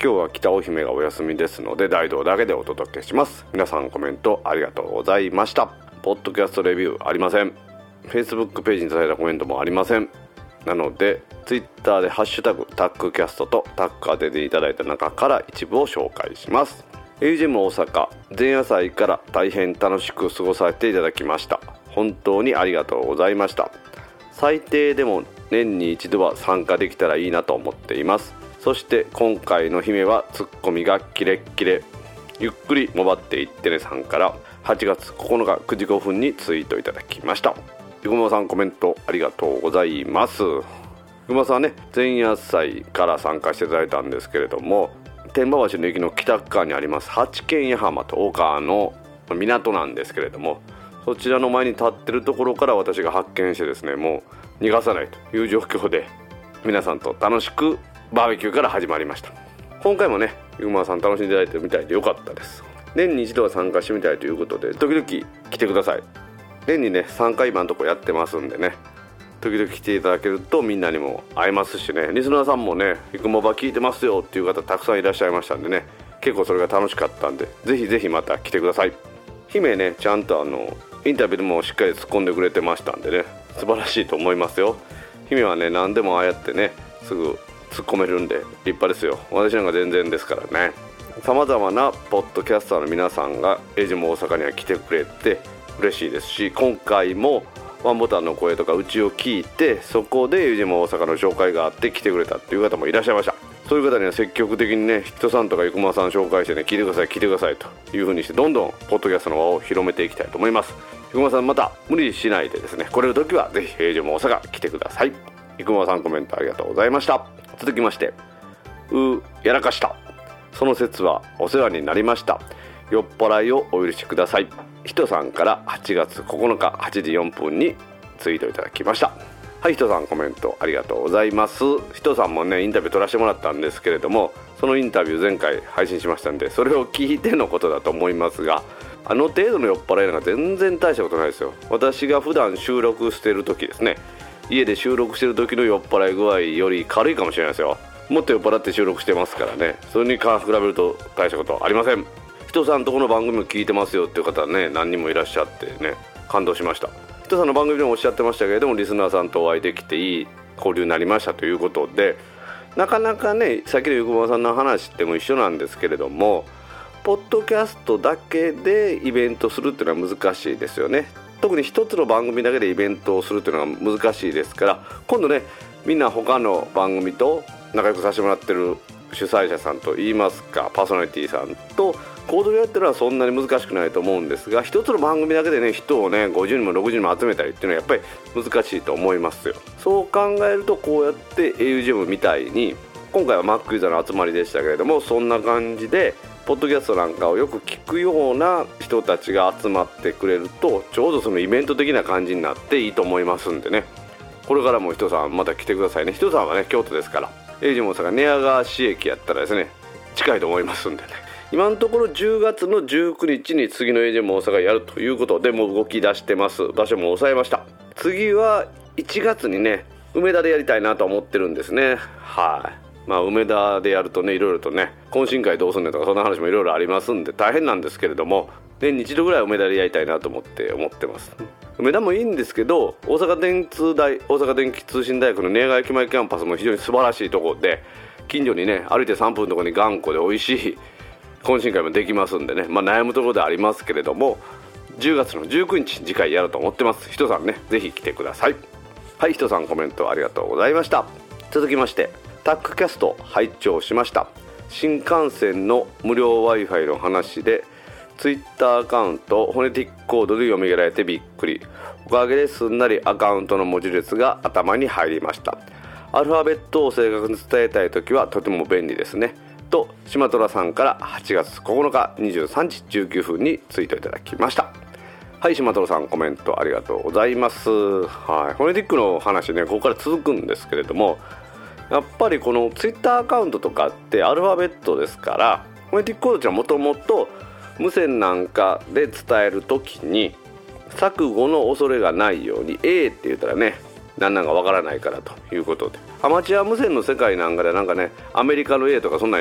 今日は北尾姫がお休みですので大道だけでお届けします。皆さんコメントありがとうございました。ポッドキャストレビューありません。 Facebook ページにいただいたコメントもありません。なので Twitter でハッシュタグタックキャストとタック当てていただいた中から一部を紹介します。 エーユージェム 大阪前夜祭から大変楽しく過ごさせていただきました。本当にありがとうございました。最低でも年に一度は参加できたらいいなと思っています。そして今回の姫はツッコミがキレッキレ。ゆっくりもばっていってねさんからはちがつここのかくじごふんにツイートいただきました。ゆくまさんコメントありがとうございます。ゆくまさんはね前夜祭から参加していただいたんですけれども、天満橋の駅の北側にあります八軒八浜と大川の港なんですけれども、そちらの前に立ってるところから私が発見してですね、もう逃がさないという状況で皆さんと楽しくバーベキューから始まりました。今回もねゆくまさん楽しんでいただいてるみたいでよかったです。年に一度は参加してみたいということで時々来てください。年にねさんかい今のところやってますんでね、時々来ていただけるとみんなにも会えますしね、リスナーさんもねゆくもば聞いてますよっていう方たくさんいらっしゃいましたんでね、結構それが楽しかったんでぜひぜひまた来てください。姫ねちゃんとあのインタビューでもしっかり突っ込んでくれてましたんでね、素晴らしいと思いますよ。姫はね何でもああやってねすぐ突っ込めるんで立派ですよ。私なんか全然ですからね。さまざまなポッドキャスターの皆さんがエイジも大阪には来てくれて嬉しいですし、今回もワンボタンの声とかうちを聞いてそこでエイジも大阪の紹介があって来てくれたっていう方もいらっしゃいました。そういう方には積極的にね人さんとかゆくまさん紹介してね聞いてください聞いてくださいという風にしてどんどんポッドキャストの輪を広めていきたいと思います。ゆくまさんまた無理しないでですね、来れる時はぜひエイジも大阪来てください。ゆくまさんコメントありがとうございました。続きましてうやらかしたその説はお世話になりました。酔っ払いをお許しください。ひとさんからはちがつここのかはちじよんぷんにツイートいただきました。はい、ひとさんコメントありがとうございます。ひとさんもねインタビュー取らせてもらったんですけれども、そのインタビュー前回配信しましたんでそれを聞いてのことだと思いますが、あの程度の酔っ払いなんか全然大したことないですよ。私が普段収録してる時ですね、家で収録してる時の酔っ払い具合より軽いかもしれないですよ。もっと酔っ払って収録してますからね、それに比べると大したことありません。人さんとこの番組を聞いてますよっていう方はね何人もいらっしゃってね感動しました。人さんの番組でもおっしゃってましたけれども、リスナーさんとお会いできていい交流になりましたということで、なかなかねさっきのゆくまさんの話っても一緒なんですけれども、ポッドキャストだけでイベントするっていうのは難しいですよね。特に一つの番組だけでイベントをするっていうのは難しいですから、今度ねみんな他の番組と仲良くさせてもらってる主催者さんといいますかパーソナリティさんと行動でやってるのはそんなに難しくないと思うんですが、一つの番組だけでね人をねごじゅうにんもろくじゅうにんも集めたりっていうのはやっぱり難しいと思いますよ。そう考えるとこうやって エーユージェム みたいに今回は Mac ユーザーの集まりでしたけれども、そんな感じでポッドキャストなんかをよく聞くような人たちが集まってくれるとちょうどそのイベント的な感じになっていいと思いますんでね、これからも人さんまた来てくださいね。人さんはね京都ですから、エイジも大阪寝屋川市駅やったらですね近いと思いますんでね、今のところじゅうがつのじゅうくにちに次のエイジも大阪やるということでもう動き出してます。場所も抑えました。次はいちがつにね梅田でやりたいなと思ってるんですね。はい、まあ梅田でやるとねいろいろとね懇親会どうすんねんとかそんな話もいろいろありますんで大変なんですけれども、年に一度ぐらい梅田でやりたいなと思って思ってます。梅田もいいんですけど、大阪電通大大阪電気通信大学の寝屋川駅前キャンパスも非常に素晴らしいところで、近所にね歩いてさんぷんのところに頑固で美味しい懇親会もできますんでね、まあ、悩むところではありますけれどもじゅうがつのじゅうくにち次回やろうと思ってます。人さんねぜひ来てください。はい、人さんコメントありがとうございました。続きましてタックキャスト拝聴しました。新幹線の無料 Wi-Fi の話でツイッターアカウントフォネティックコードで読み上げられてびっくり。おかげですんなりアカウントの文字列が頭に入りました。アルファベットを正確に伝えたいときはとても便利ですねと島虎さんからはちがつここのかにじゅうさんじじゅうきゅうふんにツイートいただきました。はい、島虎さんコメントありがとうございます。はい、フォネティックの話ねここから続くんですけれども、やっぱりこのツイッターアカウントとかってアルファベットですから、フォネティックコードってのはもともと無線なんかで伝えるときに錯誤の恐れがないように A って言ったらね何なんかわからないからということで、アマチュア無線の世界なんかでなんかねアメリカの A とかそんなに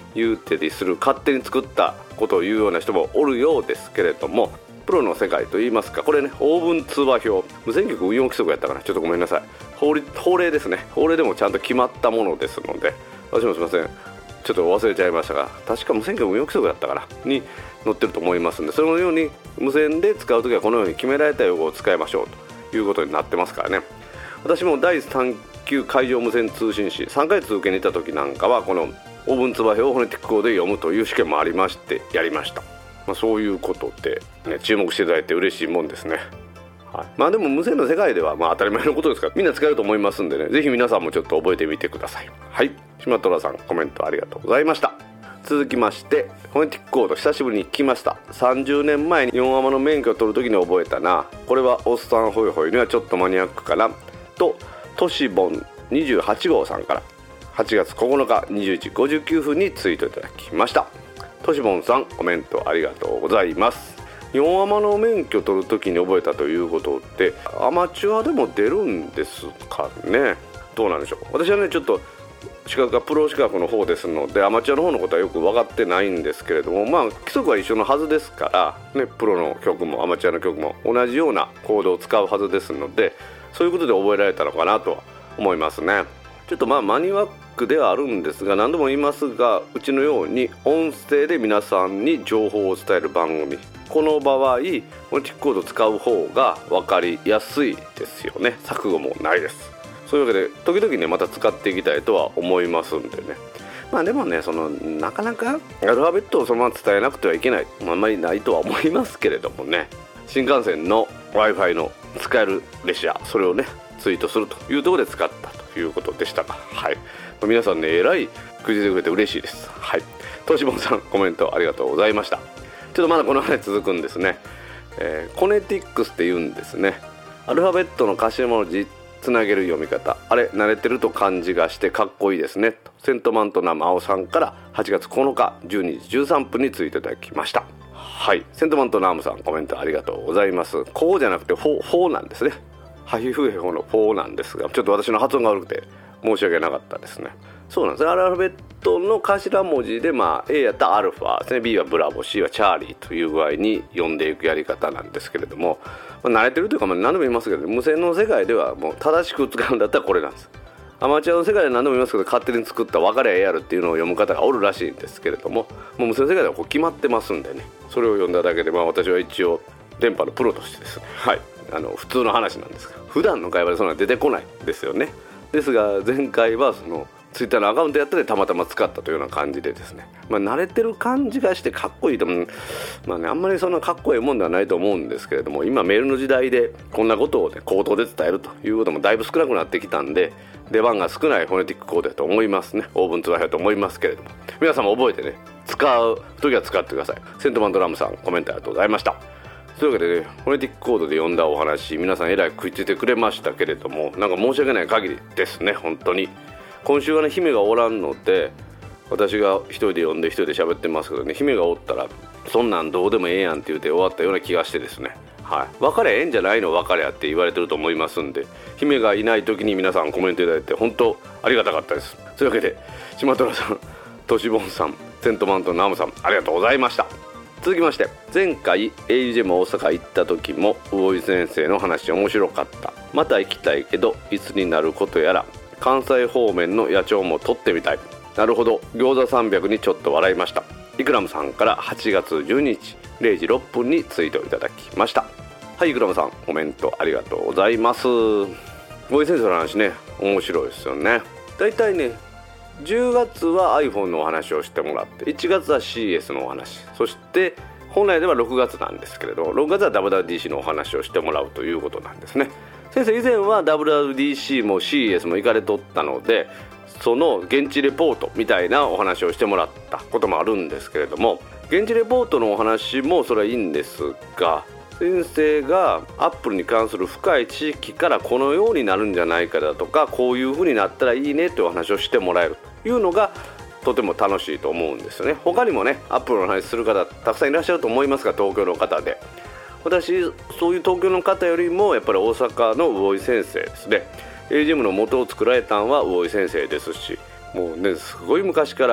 言うてりする勝手に作ったことを言うような人もおるようですけれども、プロの世界といいますか、これねオーブン通話表、無線局運用規則やったかな、ちょっとごめんなさい、法律法令ですね、法令でもちゃんと決まったものですので、私もすいませんちょっと忘れちゃいましたが、確か無線局運用規則だったかなに載ってると思いますんで、そのように無線で使うときはこのように決められた用語を使いましょうということになってますからね。私もだいさん級海上無線通信士さんかげつ受けに行った時なんかは、このオーブン通話表をフォネティック語で読むという試験もありましてやりました。まあ、そういうことで、ね、注目していただいて嬉しいもんですね。はい、まあでも無線の世界ではまあ当たり前のことですからみんな使えると思いますんでね、ぜひ皆さんもちょっと覚えてみてください。はい、島虎さんコメントありがとうございました。続きましてフォネティックコード久しぶりに聞きました。さんじゅうねんまえによんアマの免許を取るときに覚えたな、これはおっさんホイホイにはちょっとマニアックかなととしぼんにじゅうはちごうさんからはちがつここのかにじゅういちじごじゅうきゅうふんにツイートいただきました。としぼんさんコメントありがとうございます。よんアマの免許取るときに覚えたということってアマチュアでも出るんですかね。どうなんでしょう。私はねちょっと資格がプロ資格の方ですのでアマチュアの方のことはよく分かってないんですけれども、まあ規則は一緒のはずですから、ね、プロの曲もアマチュアの曲も同じようなコードを使うはずですので、そういうことで覚えられたのかなとは思いますね。ちょっとまあマニアックではあるんですが、何度も言いますがうちのように音声で皆さんに情報を伝える番組、この場合フォネティックコードを使う方が分かりやすいですよね。錯誤もないです。そういうわけで時々ねまた使っていきたいとは思いますんでね。まあでもねそのなかなかアルファベットをそのまま伝えなくてはいけない、あんまりないとは思いますけれどもね、新幹線の Wi-Fi の使える列車、それをねツイートするというところで使ったということでしたが、はい、皆さんねえらいくじでくれて嬉しいです。はい、としぼんさんコメントありがとうございました。ちょっとまだこの話続くんですね。えー、コネティックスって言うんですね。アルファベットの頭文字つなげる読み方、あれ慣れてると感じがしてかっこいいですねとセントマントナム青さんからはちがつここのかじゅうにじじゅうさんぷんにツイートいただきました。はい、セントマントナムさんコメントありがとうございます。こうじゃなくてフォー、フォーなんですね。ハヒフヘホのフォーなんですが、ちょっと私の発音が悪くて申し訳なかったですね。そうなんですね。アルファベットの頭文字で、まあ A やったらアルファですね、 B はブラボ、 C はチャーリーという具合に読んでいくやり方なんですけれども、まあ、慣れてるというか、まあ、何度も言いますけど無線の世界ではもう正しく使うんだったらこれなんです。アマチュアの世界で何度も言いますけど勝手に作った分かりゃええやるっていうのを読む方がおるらしいんですけれども、もう無線の世界ではこう決まってますんでね、それを読んだだけで、まあ、私は一応電波のプロとしてですね、はい、あの普通の話なんですが、普段の会話でそんな出てこないですよね。ですが前回はそのツイッターのアカウントやったでたまたま使ったというような感じでですね、まあ、慣れてる感じがしてかっこいいとも、まあね、あんまりそんなかっこいいもんではないと思うんですけれども、今メールの時代でこんなことを、ね、口頭で伝えるということもだいぶ少なくなってきたんで、出番が少ないフォネティックコードだと思いますね。オーブン通話だと思いますけれども、皆さんも覚えてね使う時は使ってください。セントマントラムさんコメントありがとうございました。というわけでね、フォネティックコードで読んだお話、皆さんえらい食いついてくれましたけれども、なんか申し訳ない限りですね。本当に今週はね姫がおらんので私が一人で読んで一人で喋ってますけどね、姫がおったらそんなんどうでもええやんって言って終わったような気がしてですね、はい、別れええんじゃないの別れやって言われてると思いますんで、姫がいない時に皆さんコメントいただいて本当ありがたかったです。というわけで島虎さん、としぼんさん、セントマントナムさんありがとうございました。続きまして、前回 エーユージェーエム 大阪行った時も魚井先生の話面白かった、また行きたいけどいつになることやら、関西方面の野鳥も撮ってみたい、なるほど餃子さんびゃくにちょっと笑いました。イクラムさんからはちがつじゅうににちれいじろっぷんにツイートいただきました。はい、イクラムさんコメントありがとうございます。魚井先生の話ね面白いですよね。だいたいねじゅうがつは iPhone のお話をしてもらって、いちがつは シーエス のお話、そして本来ではろくがつなんですけれどろくがつは ダブリューダブリューディーシー のお話をしてもらうということなんですね。先生以前は ダブリューダブリューディーシー も シーエス も行かれとったので、その現地レポートみたいなお話をしてもらったこともあるんですけれども、現地レポートのお話もそれはいいんですが、先生がアップルに関する深い知識からこのようになるんじゃないかだとか、こういう風になったらいいねというお話をしてもらえるというのがとても楽しいと思うんですよね。他にもねアップルの話する方たくさんいらっしゃると思いますが、東京の方で、私そういう東京の方よりもやっぱり大阪の魚井先生ですね。 エージェーエム の元を作られたのは魚井先生ですし、もうねすごい昔から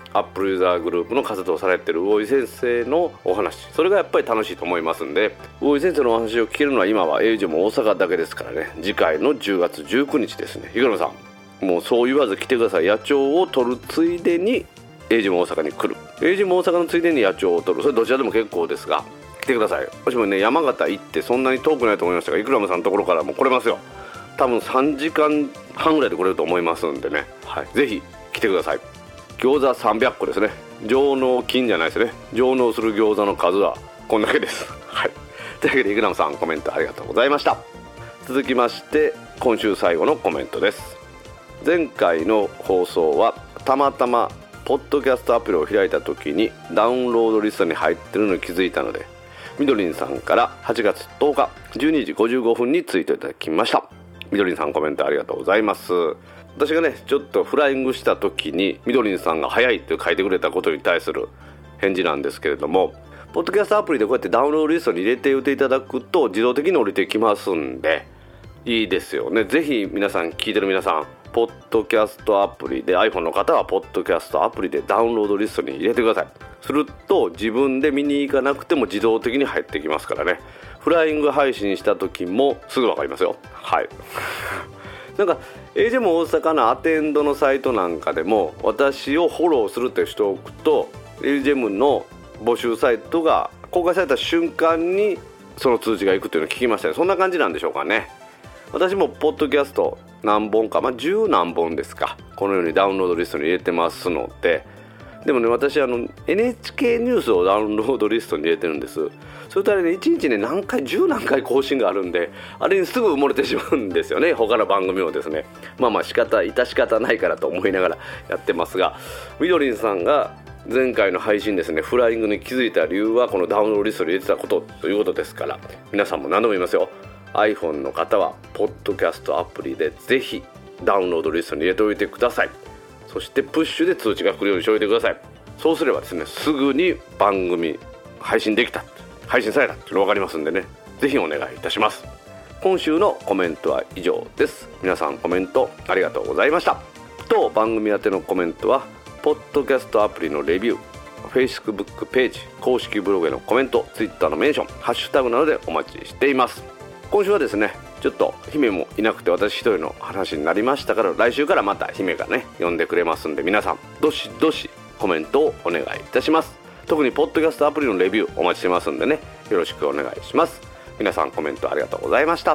アップルユーザーグループの活動をされている魚井先生のお話、それがやっぱり楽しいと思いますんで、魚井先生のお話を聞けるのは今はエイジも大阪だけですからね。次回のじゅうがつじゅうくにちですね。東野さん、もうそう言わず来てください。野鳥を取るついでにエイジも大阪に来る、エイジも大阪のついでに野鳥を取る、それどちらでも結構ですが来てください。私もね、山形行ってそんなに遠くないと思いましたが、イクラムさんのところからも来れますよ。多分さんじかんはんぐらいで来れると思いますんでね、はい、ぜひ来てください。餃子さんびゃっこですね。上納金じゃないですね。上納する餃子の数はこんだけです、はい、というわけでイクラムさん、コメントありがとうございました。続きまして今週最後のコメントです。前回の放送はたまたまポッドキャストアプリを開いた時にダウンロードリストに入ってるのに気づいたので、みどりんさんからはちがつとおかじゅうにじごじゅうごふんにツイートいただきました。みどりんさん、コメントありがとうございます。私がねちょっとフライングした時にみどりんさんが早いって書いてくれたことに対する返事なんですけれども、ポッドキャストアプリでこうやってダウンロードリストに入れておいていただくと自動的に降りてきますんでいいですよね。ぜひ皆さん、聞いてる皆さん、ポッドキャストアプリで iPhone の方はポッドキャストアプリでダウンロードリストに入れてください。すると自分で見に行かなくても自動的に入ってきますからね。フライング配信した時もすぐ分かりますよ。はいなんか エージェー も大阪のアテンドのサイトなんかでも私をフォローするってしておくと エージェー の募集サイトが公開された瞬間にその通知がいくというのを聞きましたね。そんな感じなんでしょうかね。私もポッドキャスト何本か、まあ十何本ですか、このようにダウンロードリストに入れてますので、でもね、私あの エヌエイチケー ニュースをダウンロードリストに入れてるんです。それとあれね、いちにちね何回十何回更新があるんで、あれにすぐ埋もれてしまうんですよね、他の番組をですね。まあまあ仕方致し方ないからと思いながらやってますが、みどりんさんが前回の配信ですね、フライングに気づいた理由はこのダウンロードリストに入れてたことということですから、皆さんも何度も言いますよ、 iPhone の方はポッドキャストアプリでぜひダウンロードリストに入れておいてください。そしてプッシュで通知が来るようにしておいてください。そうすればですね、すぐに番組配信できた、配信されたっていうの分かりますんでね、ぜひお願いいたします。今週のコメントは以上です。皆さんコメントありがとうございました。と番組宛てのコメントはポッドキャストアプリのレビュー、 Facebook ページ、公式ブログへのコメント、 Twitter のメンション、ハッシュタグなどでお待ちしています。今週はですね、ちょっと姫もいなくて私一人の話になりましたから、来週からまた姫がね呼んでくれますんで、皆さんどしどしコメントをお願いいたします。特にポッドキャストアプリのレビューお待ちしてますんでね、よろしくお願いします。皆さんコメントありがとうございました。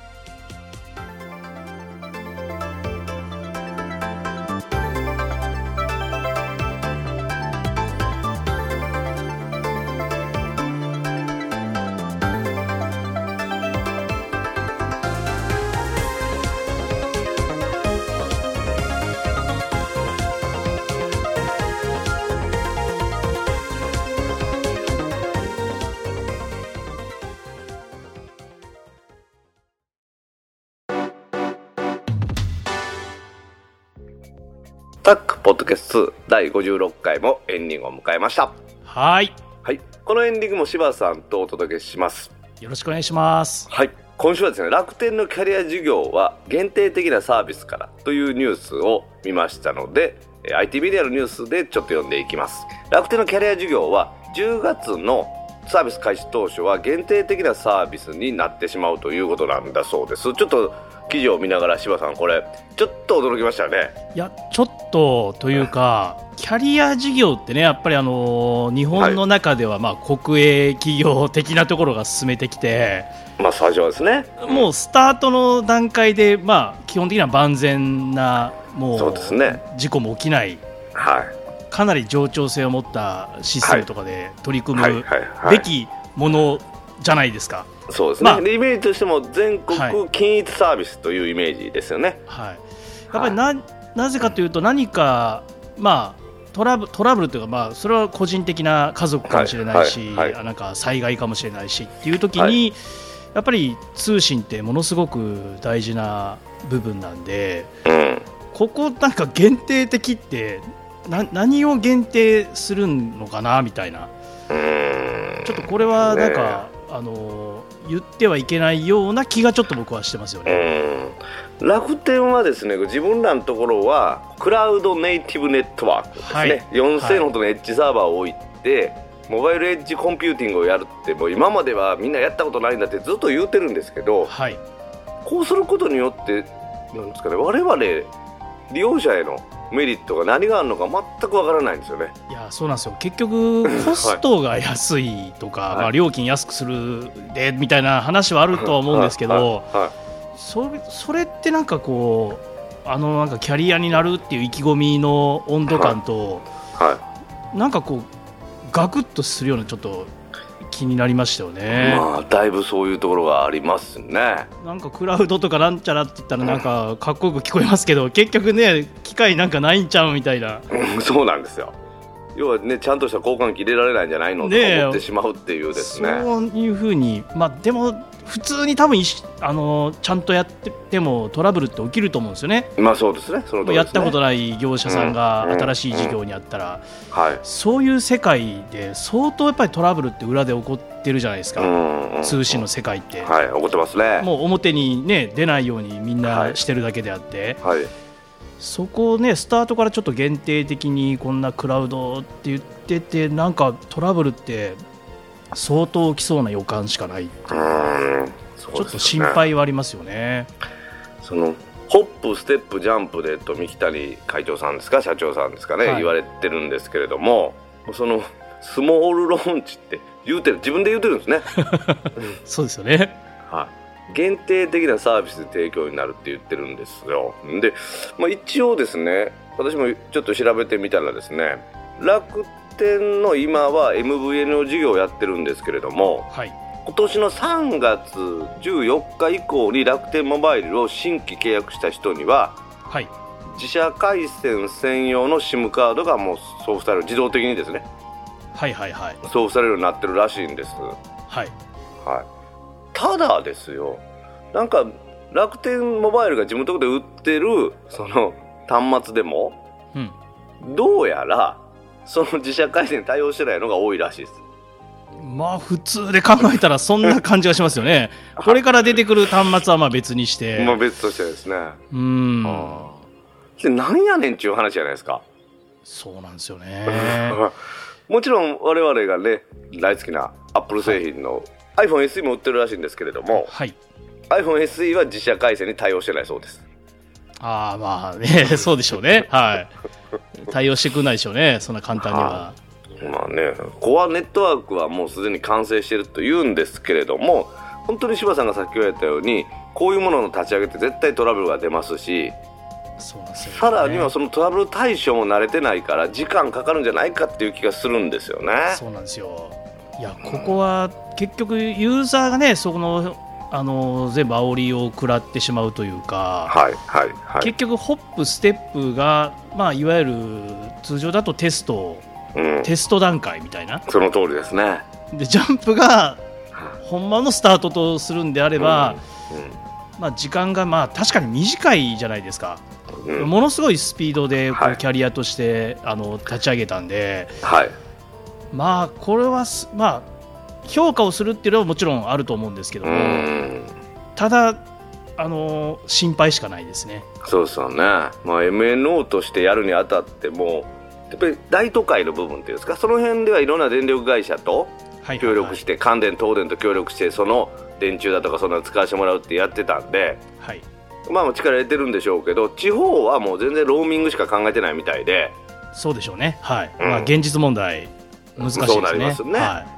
タックポッドキャストだいごじゅうろっかいもエンディングを迎えました。 はい、 はい、このエンディングも柴さんとお届けします。 よろしくお願いします。 はい、今週はですね、楽天のキャリア事業は限定的なサービスからというニュースを見ましたので、 アイティー メディアのニュースでちょっと読んでいきます。楽天のキャリア事業はじゅうがつのサービス開始当初は限定的なサービスになってしまうということなんだそうです。ちょっと記事を見ながら柴さん、これちょっと驚きましたよね。 いや、ちょっとというかキャリア事業ってね、やっぱりあの日本の中ではまあ国営企業的なところが進めてきて、 まあ最初はですね、 もうスタートの段階でまあ基本的には万全な、もうそうですね、 事故も起きない、 はい、 かなり冗長性を持ったシステムとかで取り組むべきものじゃないですか。 そうですね、まあ、イメージとしても全国均一サービスというイメージですよね。 はい、やっぱり な,、はい、なぜかというと、何か、まあ、トラブ、トラブルというか、まあ、それは個人的な家族かもしれないし、はいはいはい、なんか災害かもしれないしっていう時に、はい、やっぱり通信ってものすごく大事な部分なんで、うん、ここなんか限定的ってな何を限定するのかなみたいな、うーん、ちょっとこれはなんか、ね、あの言ってはいけないような気がちょっと僕はしてますよね。 うん、 楽天はですね、自分らのところはクラウドネイティブネットワークですね、はい、よんせんほどのエッジサーバーを置いて、はい、モバイルエッジコンピューティングをやるってもう今まではみんなやったことないんだってずっと言うてるんですけど、はい、こうすることによってなんですかね、我々利用者へのメリットが何があるのか全くわからないんですよね。いやそうなんですよ。結局コストが安いとか、はいまあ、料金安くするでみたいな話はあるとは思うんですけど、はいはいはい、それ、それってなんかこうあのなんかキャリアになるっていう意気込みの温度感と、はいはい、なんかこうガクッとするようなちょっと気になりましたよね。まあだいぶそういうところがありますね。なんかクラウドとかなんちゃらって言ったらなんかかっこよく聞こえますけど、うん、結局ね機械なんかないんちゃうみたいな、うん、そうなんですよ。要はねちゃんとした交換機入れられないんじゃないのと思ってしまうっていうですね。そういうふうに、まあでも普通に多分あのちゃんとやっててもトラブルって起きると思うんですよね。まあそうですね。その通りですね。やったことない業者さんが新しい事業にあったら、うんうんうん、そういう世界で相当やっぱりトラブルって裏で起こってるじゃないですか、うんうんうん、通信の世界って、はい、起こってますね。もう表に、ね、出ないようにみんなしてるだけであって、はいはい、そこをねスタートからちょっと限定的にこんなクラウドって言っててなんかトラブルって相当起きそうな予感しかないっていう、うん、そうですね、ちょっと心配はありますよね。そのホップステップジャンプでと三木谷会長さんですか社長さんですかね、はい、言われてるんですけれども、そのスモールローンチって言うてる自分で言うてるんですねそうですよね、はい、限定的なサービスで提供になるって言ってるんですよ。で、まあ、一応ですね私もちょっと調べてみたらですね、楽天の今は エムブイエヌオー 事業をやってるんですけれども、はい、今年のさんがつじゅうよっか以降に楽天モバイルを新規契約した人には、はい、自社回線専用の SIM カードがもう送付される、自動的にですね、はいはいはい、送付されるようになってるらしいんです。はいはい、ただですよ、なんか楽天モバイルが自分のところで売ってるその端末でも、うん、どうやらその自社回線に対応してないのが多いらしいです。まあ普通で考えたらそんな感じがしますよねこれから出てくる端末はまあ別にしてまあ別としてですね、うーん、あでなんやねんっていう話じゃないですか。そうなんですよねもちろん我々がね大好きなアップル製品の iPhone エスイー も売ってるらしいんですけれども、はい、iPhone エスイー は自社回線に対応してないそうです。ああまあねそうでしょうねはい対応してくれないでしょうねそんな簡単には、はあ、まあねコアネットワークはもうすでに完成していると言うんですけれども、本当に柴さんがさっき言われたようにこういうものの立ち上げって絶対トラブルが出ますし、そうなんですよね、さらにはそのトラブル対処も慣れてないから時間かかるんじゃないかっていう気がするんですよね。そうなんですよ。いやここは結局ユーザーがねそこのあの全部煽りを食らってしまうというか、はいはいはい、結局ホップステップが、まあ、いわゆる通常だとテスト、うん、テスト段階みたいな、その通りですね。でジャンプが本番のスタートとするんであれば、うんうんまあ、時間がまあ確かに短いじゃないですか、うん、ものすごいスピードでこうキャリアとして、はい、あの立ち上げたんで、はい、まあこれは、まあ、評価をするっていうのはもちろんあると思うんですけども、うんただあの心配しかないですね。そうですよね、まあ、エムエヌオー としてやるにあたってもやっぱり大都会の部分っていうんですか、その辺ではいろんな電力会社と協力して、はいはいはい、関電東電と協力してその電柱だとかそんなの使わせてもらうってやってたんで、はい、まあ力入れてるんでしょうけど地方はもう全然ローミングしか考えてないみたいで。そうでしょうね、はいうんまあ、現実問題難しいですね。そうなりますね、はい、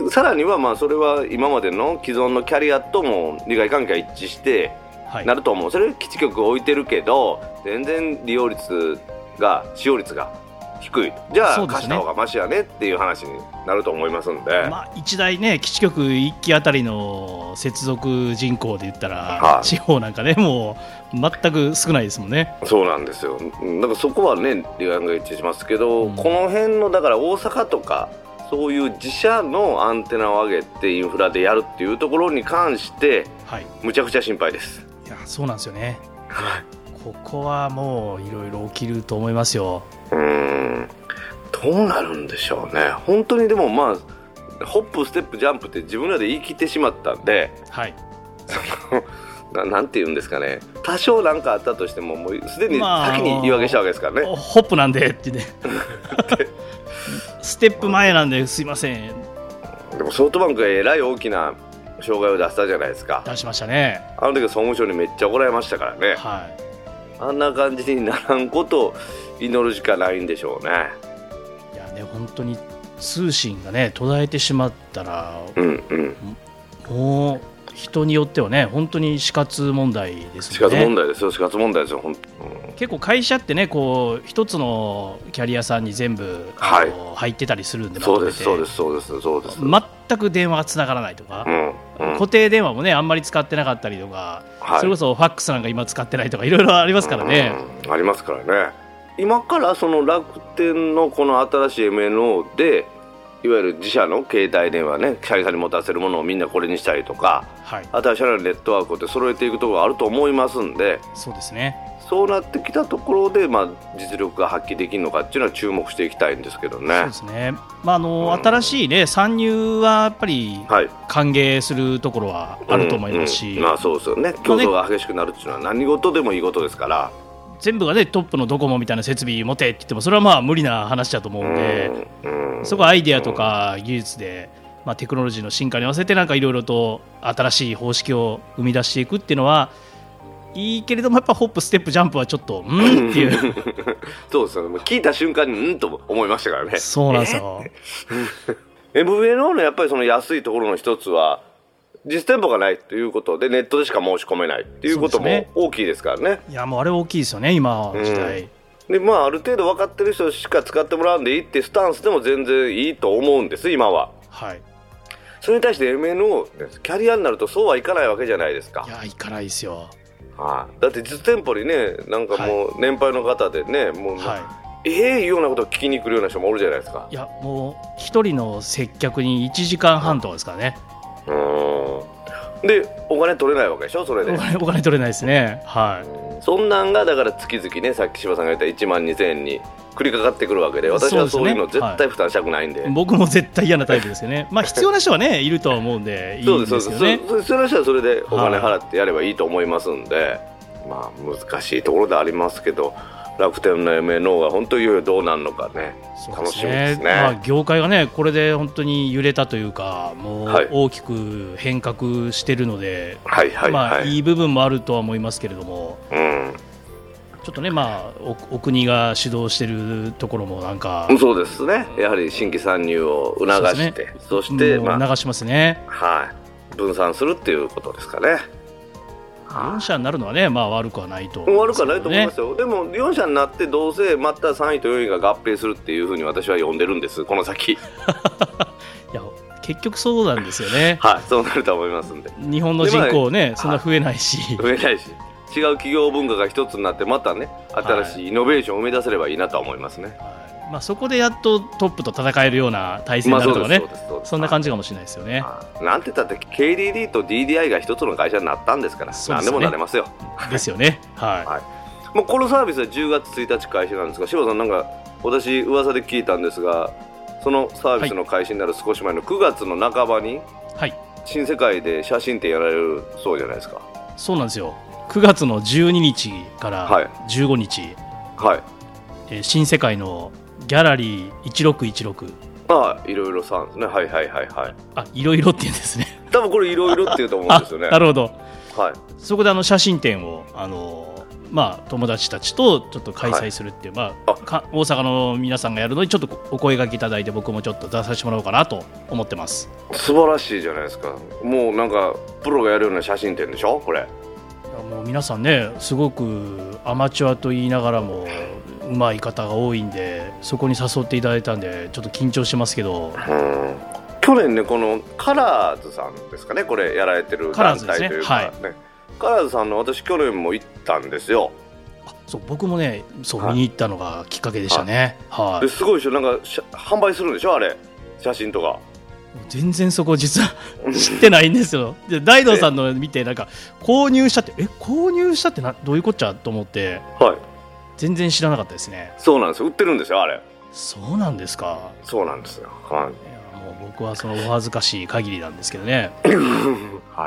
さらにはまあそれは今までの既存のキャリアとも利害関係が一致してなると思う、はい、それ基地局置いてるけど全然利用率が使用率が低い、じゃあ貸した方がマシやねっていう話になると思いますんで、まあ、一台ね基地局いっきあたりの接続人口で言ったら、はあ、地方なんかねもう全く少ないですもんね。そうなんですよ。だからそこはね利害が一致しますけど、うん、この辺のだから大阪とかそういう自社のアンテナを上げてインフラでやるっていうところに関して、はい、むちゃくちゃ心配です。いやそうなんですよね、はい、ここはもういろいろ起きると思いますよ。うーんどうなるんでしょうね本当に。でもまあホップステップジャンプって自分らで言い切ってしまったんで、はい、 な, なんて言うんですかね、多少なんかあったとしてももうすでに先に言い訳したわけですからね、 まあ、ホップなんでってねステップ前なんですいません。 でもソフトバンクがえらい大きな障害を出したじゃないですか。 出しましたね。 あの時は総務省にめっちゃ怒られましたからね、 はい、 あんな感じにならんことを祈るしかないんでしょうね。 いやね、本当に通信がね途絶えてしまったら、 うんうん、 もう人によってはね本当に死活問題ですよね。死活問題ですよ、死活問題ですよ、本当、 うん、結構会社ってねこう一つのキャリアさんに全部、 はい、 入ってたりするんで、 そうですそうですそうですそうです、 全く電話がつながらないとか、 うんうん、 固定電話もねあんまり使ってなかったりとか、はい、それこそファックスなんか今使ってないとかいろいろありますからね、 うん、ありますからね。今からその楽天のこの新しい エムエヌオー でいわゆる自社の携帯電話ね、社員さんに持たせるものをみんなこれにしたりとか、はい、新しいネットワークで揃えていくところがあると思いますんで、 そうですね、 そうなってきたところで、まあ、実力が発揮できるのかっていうのは注目していきたいんですけどね。 そうですね、まああのうん、新しい、ね、参入はやっぱり歓迎するところはあると思いますし、 うんうんまあ、そうですよね、競争が激しくなるっていうのは何事でもいいことですから、 全部が、ね、トップのドコモみたいな設備持てって言ってもそれはまあ無理な話だと思うんで、うんうん、そこはアイデアとか技術で、まあ、テクノロジーの進化に合わせてなんかいろいろと新しい方式を生み出していくっていうのはいいけれども、やっぱホップステップジャンプはちょっとうんっていうそうですよね、聞いた瞬間にうんと思いましたからね。 そうなんですよエムエヌオー のやっぱりその安いところの一つは実店舗がないということでネットでしか申し込めないっていうことも大きいですから ね, ねいやもうあれ大きいですよね今時代、 うんでまあ、ある程度分かってる人しか使ってもらうんでいいってスタンスでも全然いいと思うんです今は、 はい、 それに対して エムエヌオー キャリアになるとそうはいかないわけじゃないですか。 いやいかないですよ、 はあ、だって実店舗にねなんかもう年配の方でね、はい、もう、はい、ええー、いうようなことを聞きに来るような人もおるじゃないですか。 いやもう一人の接客にいちじかんはんとかですからね。 うんでお金取れないわけでしょそれで。 お金、お金取れないですね、はい、 そんなんがだから月々ねさっき柴さんが言ったいちまんにせんえんに繰りかかってくるわけで、私はそういうの絶対負担したくないんで、 はい、僕も絶対嫌なタイプですよねまあ必要な人はねいるとは思うんでいいんですよね。そうですそうです、 必要な人はそれでお金払ってやればいいと思いますんで、はい、まあ難しいところでありますけど楽天の エムエヌオー が本当にいよいよどうなるのかね、楽しみですね。まあ、 業界がねこれで本当に揺れたというかもう大きく変革してるので、はいはいはいまあ、いい部分もあるとは思いますけれども、うん、ちょっとねまあ お, お国が主導してるところもなんかそうですね、やはり新規参入を促して そ, そして、 まあ、促しますね、 はい、分散するっていうことですかね。 よん社になるのはね、まあ、悪くはないと思いますよね。悪くはないと思いますよ。でもよん社になってどうせまたさんいとよんいが合併するっていうふうに私は呼んでるんですこの先いや結局そうなんですよねはい、そうなると思いますんで日本の人口ね、まあ、そんな増えないし、 はい、増えないし違う企業文化が一つになってまたね新しいイノベーションを生み出せればいいなと思いますね、はいまあ、そこでやっとトップと戦えるような体制になるとかね、まあ、そんな感じかもしれないですよね。 なんて言ったって ケーディーディー と ディーディーアイ が一つの会社になったんですから、ね、何でもなれますよですよね、はいはい、 もうこのサービスはじゅうがつついたち開始なんですが、柴さんなんか私噂で聞いたんですがそのサービスの開始になる少し前のくがつの半ばに、はい、新世界で写真展やられるそうじゃないですか。 そうなんですよ、くがつのじゅうににちからじゅうごにち、はいえー、新世界のギャラリーいちろくいちろく、 ああいろいろさんですね、はいはいはいはい、 あいろいろって言うんですね多分これいろいろって言うと思うんですよねなるほど、 はい、 そこであの写真展をあの、まあ、友達たちとちょっと開催するっていう、はいまあ、か大阪の皆さんがやるのにちょっとお声掛けいただいて僕もちょっと出させてもらおうかなと思ってます。 素晴らしいじゃないですか。もうなんかプロがやるような写真展でしょこれ。 もう皆さんねすごくアマチュアと言いながらもうまい方が多いんでそこに誘っていただいたんでちょっと緊張してますけど、 うん去年ねこのカラーズさんですかねこれやられてる団体というか、ねねはい、カラーズさんの私去年も行ったんですよ。 あそう僕もねそう、はい、見に行ったのがきっかけでしたね、はいはい、 ですごいでしょなんか販売するんでしょあれ写真とか。 全然そこ実は知ってないんですよで大道さんの見てなんか購入したってえ購入したってなどういうこっちゃと思って、はい、全然知らなかったですね。 そうなんですよ売ってるんですよあれ。 そうなんですか。 そうなんですよ、はい、 いやもう僕はそのお恥ずかしい限りなんですけどねはい、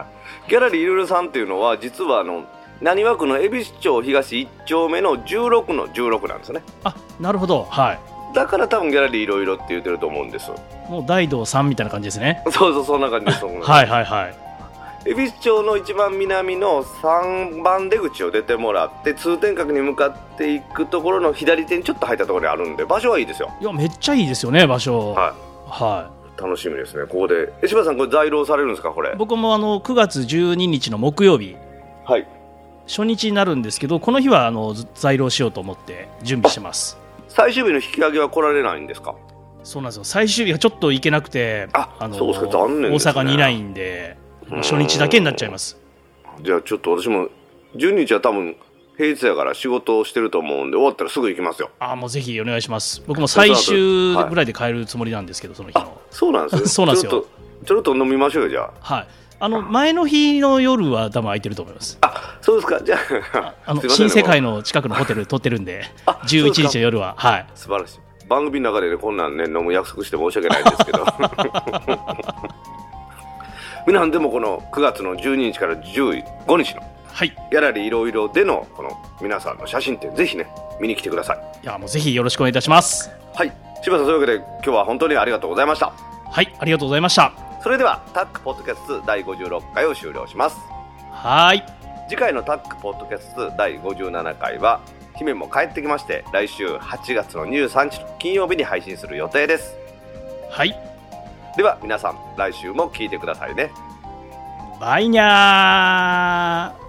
ギャラリーいろいろさんっていうのは実はあの浪速区の恵比寿町東いっ丁目のじゅうろくのじゅうろくなんですよね。 あ、なるほど、はい、 だから多分ギャラリーいろいろって言ってると思うんです。 もう大道さんみたいな感じですね。 そうそう、そんな感じですはいはいはい。 恵比寿町の一番南のさんばん出口を出てもらって通天閣に向かっていくところの左手にちょっと入ったところにあるんで場所はいいですよ。 いや、めっちゃいいですよね、場所。 はい、はい、楽しみですね。ここで柴田さん、これ在廊されるんですか？これ僕もあのくがつじゅうににちの木曜日、 はい、 初日になるんですけど、この日はあの在廊しようと思って準備してます。 最終日の引き上げは来られないんですか？ そうなんですよ、最終日がちょっと行けなくて、 ああのそうですか、残念ですね。 大阪にいないんで初日だけになっちゃいます。 じゃあちょっと私もじゅうににちは多分平日やから仕事をしてると思うんで終わったらすぐ行きますよ。 あ、もうぜひお願いします。僕も最終ぐらいで帰るつもりなんですけど、その日の。 あ、そうなんですね。 そうなんですよ。 ちょっとちょっと飲みましょうよ、じゃあ。 はい、あの前の日の夜は多分空いてると思います。 あ、そうですか。じゃあ、 あの新世界の近くのホテル取ってるんでじゅういちにちの夜は。はい、 素晴らしい。番組の中で、ね、こんなんね飲む約束して申し訳ないんですけど皆さんでもこのくがつのじゅうににちからじゅうごにちのはい、 ギャラリーいろいろでのこの皆さんの写真展、ぜひね見に来てください。 いや、もうぜひよろしくお願いいたします。 はい、柴田さん、そういうわけで今日は本当にありがとうございました。 はい、ありがとうございました。 それではタックポッドキャストだいごじゅうろっかいを終了します。 はい、 次回のタックポッドキャストだいごじゅうななかいは姫も帰ってきまして、来週はちがつのにじゅうさんにちの金曜日に配信する予定です。 はい、 では皆さん来週も聞いてくださいね。 バイニャー。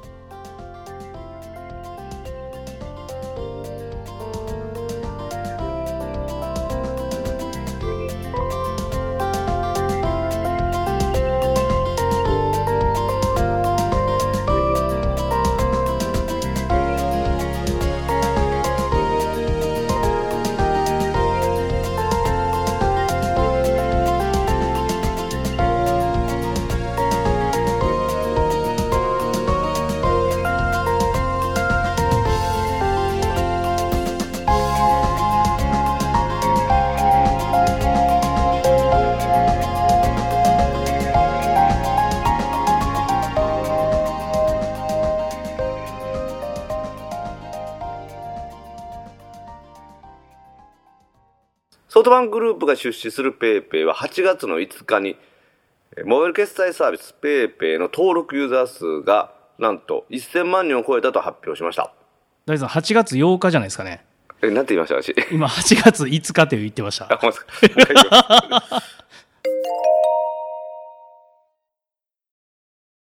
ソフトバンクグループが出資する PayPay ははちがつのいつかにモバイル決済サービス PayPay の登録ユーザー数がなんとせんまんにんを超えたと発表しました。 大地さん、はちがつようかじゃないですかね。 え、なんて言いました？私今はちがついつかと言ってました。 あ、ほんまですか。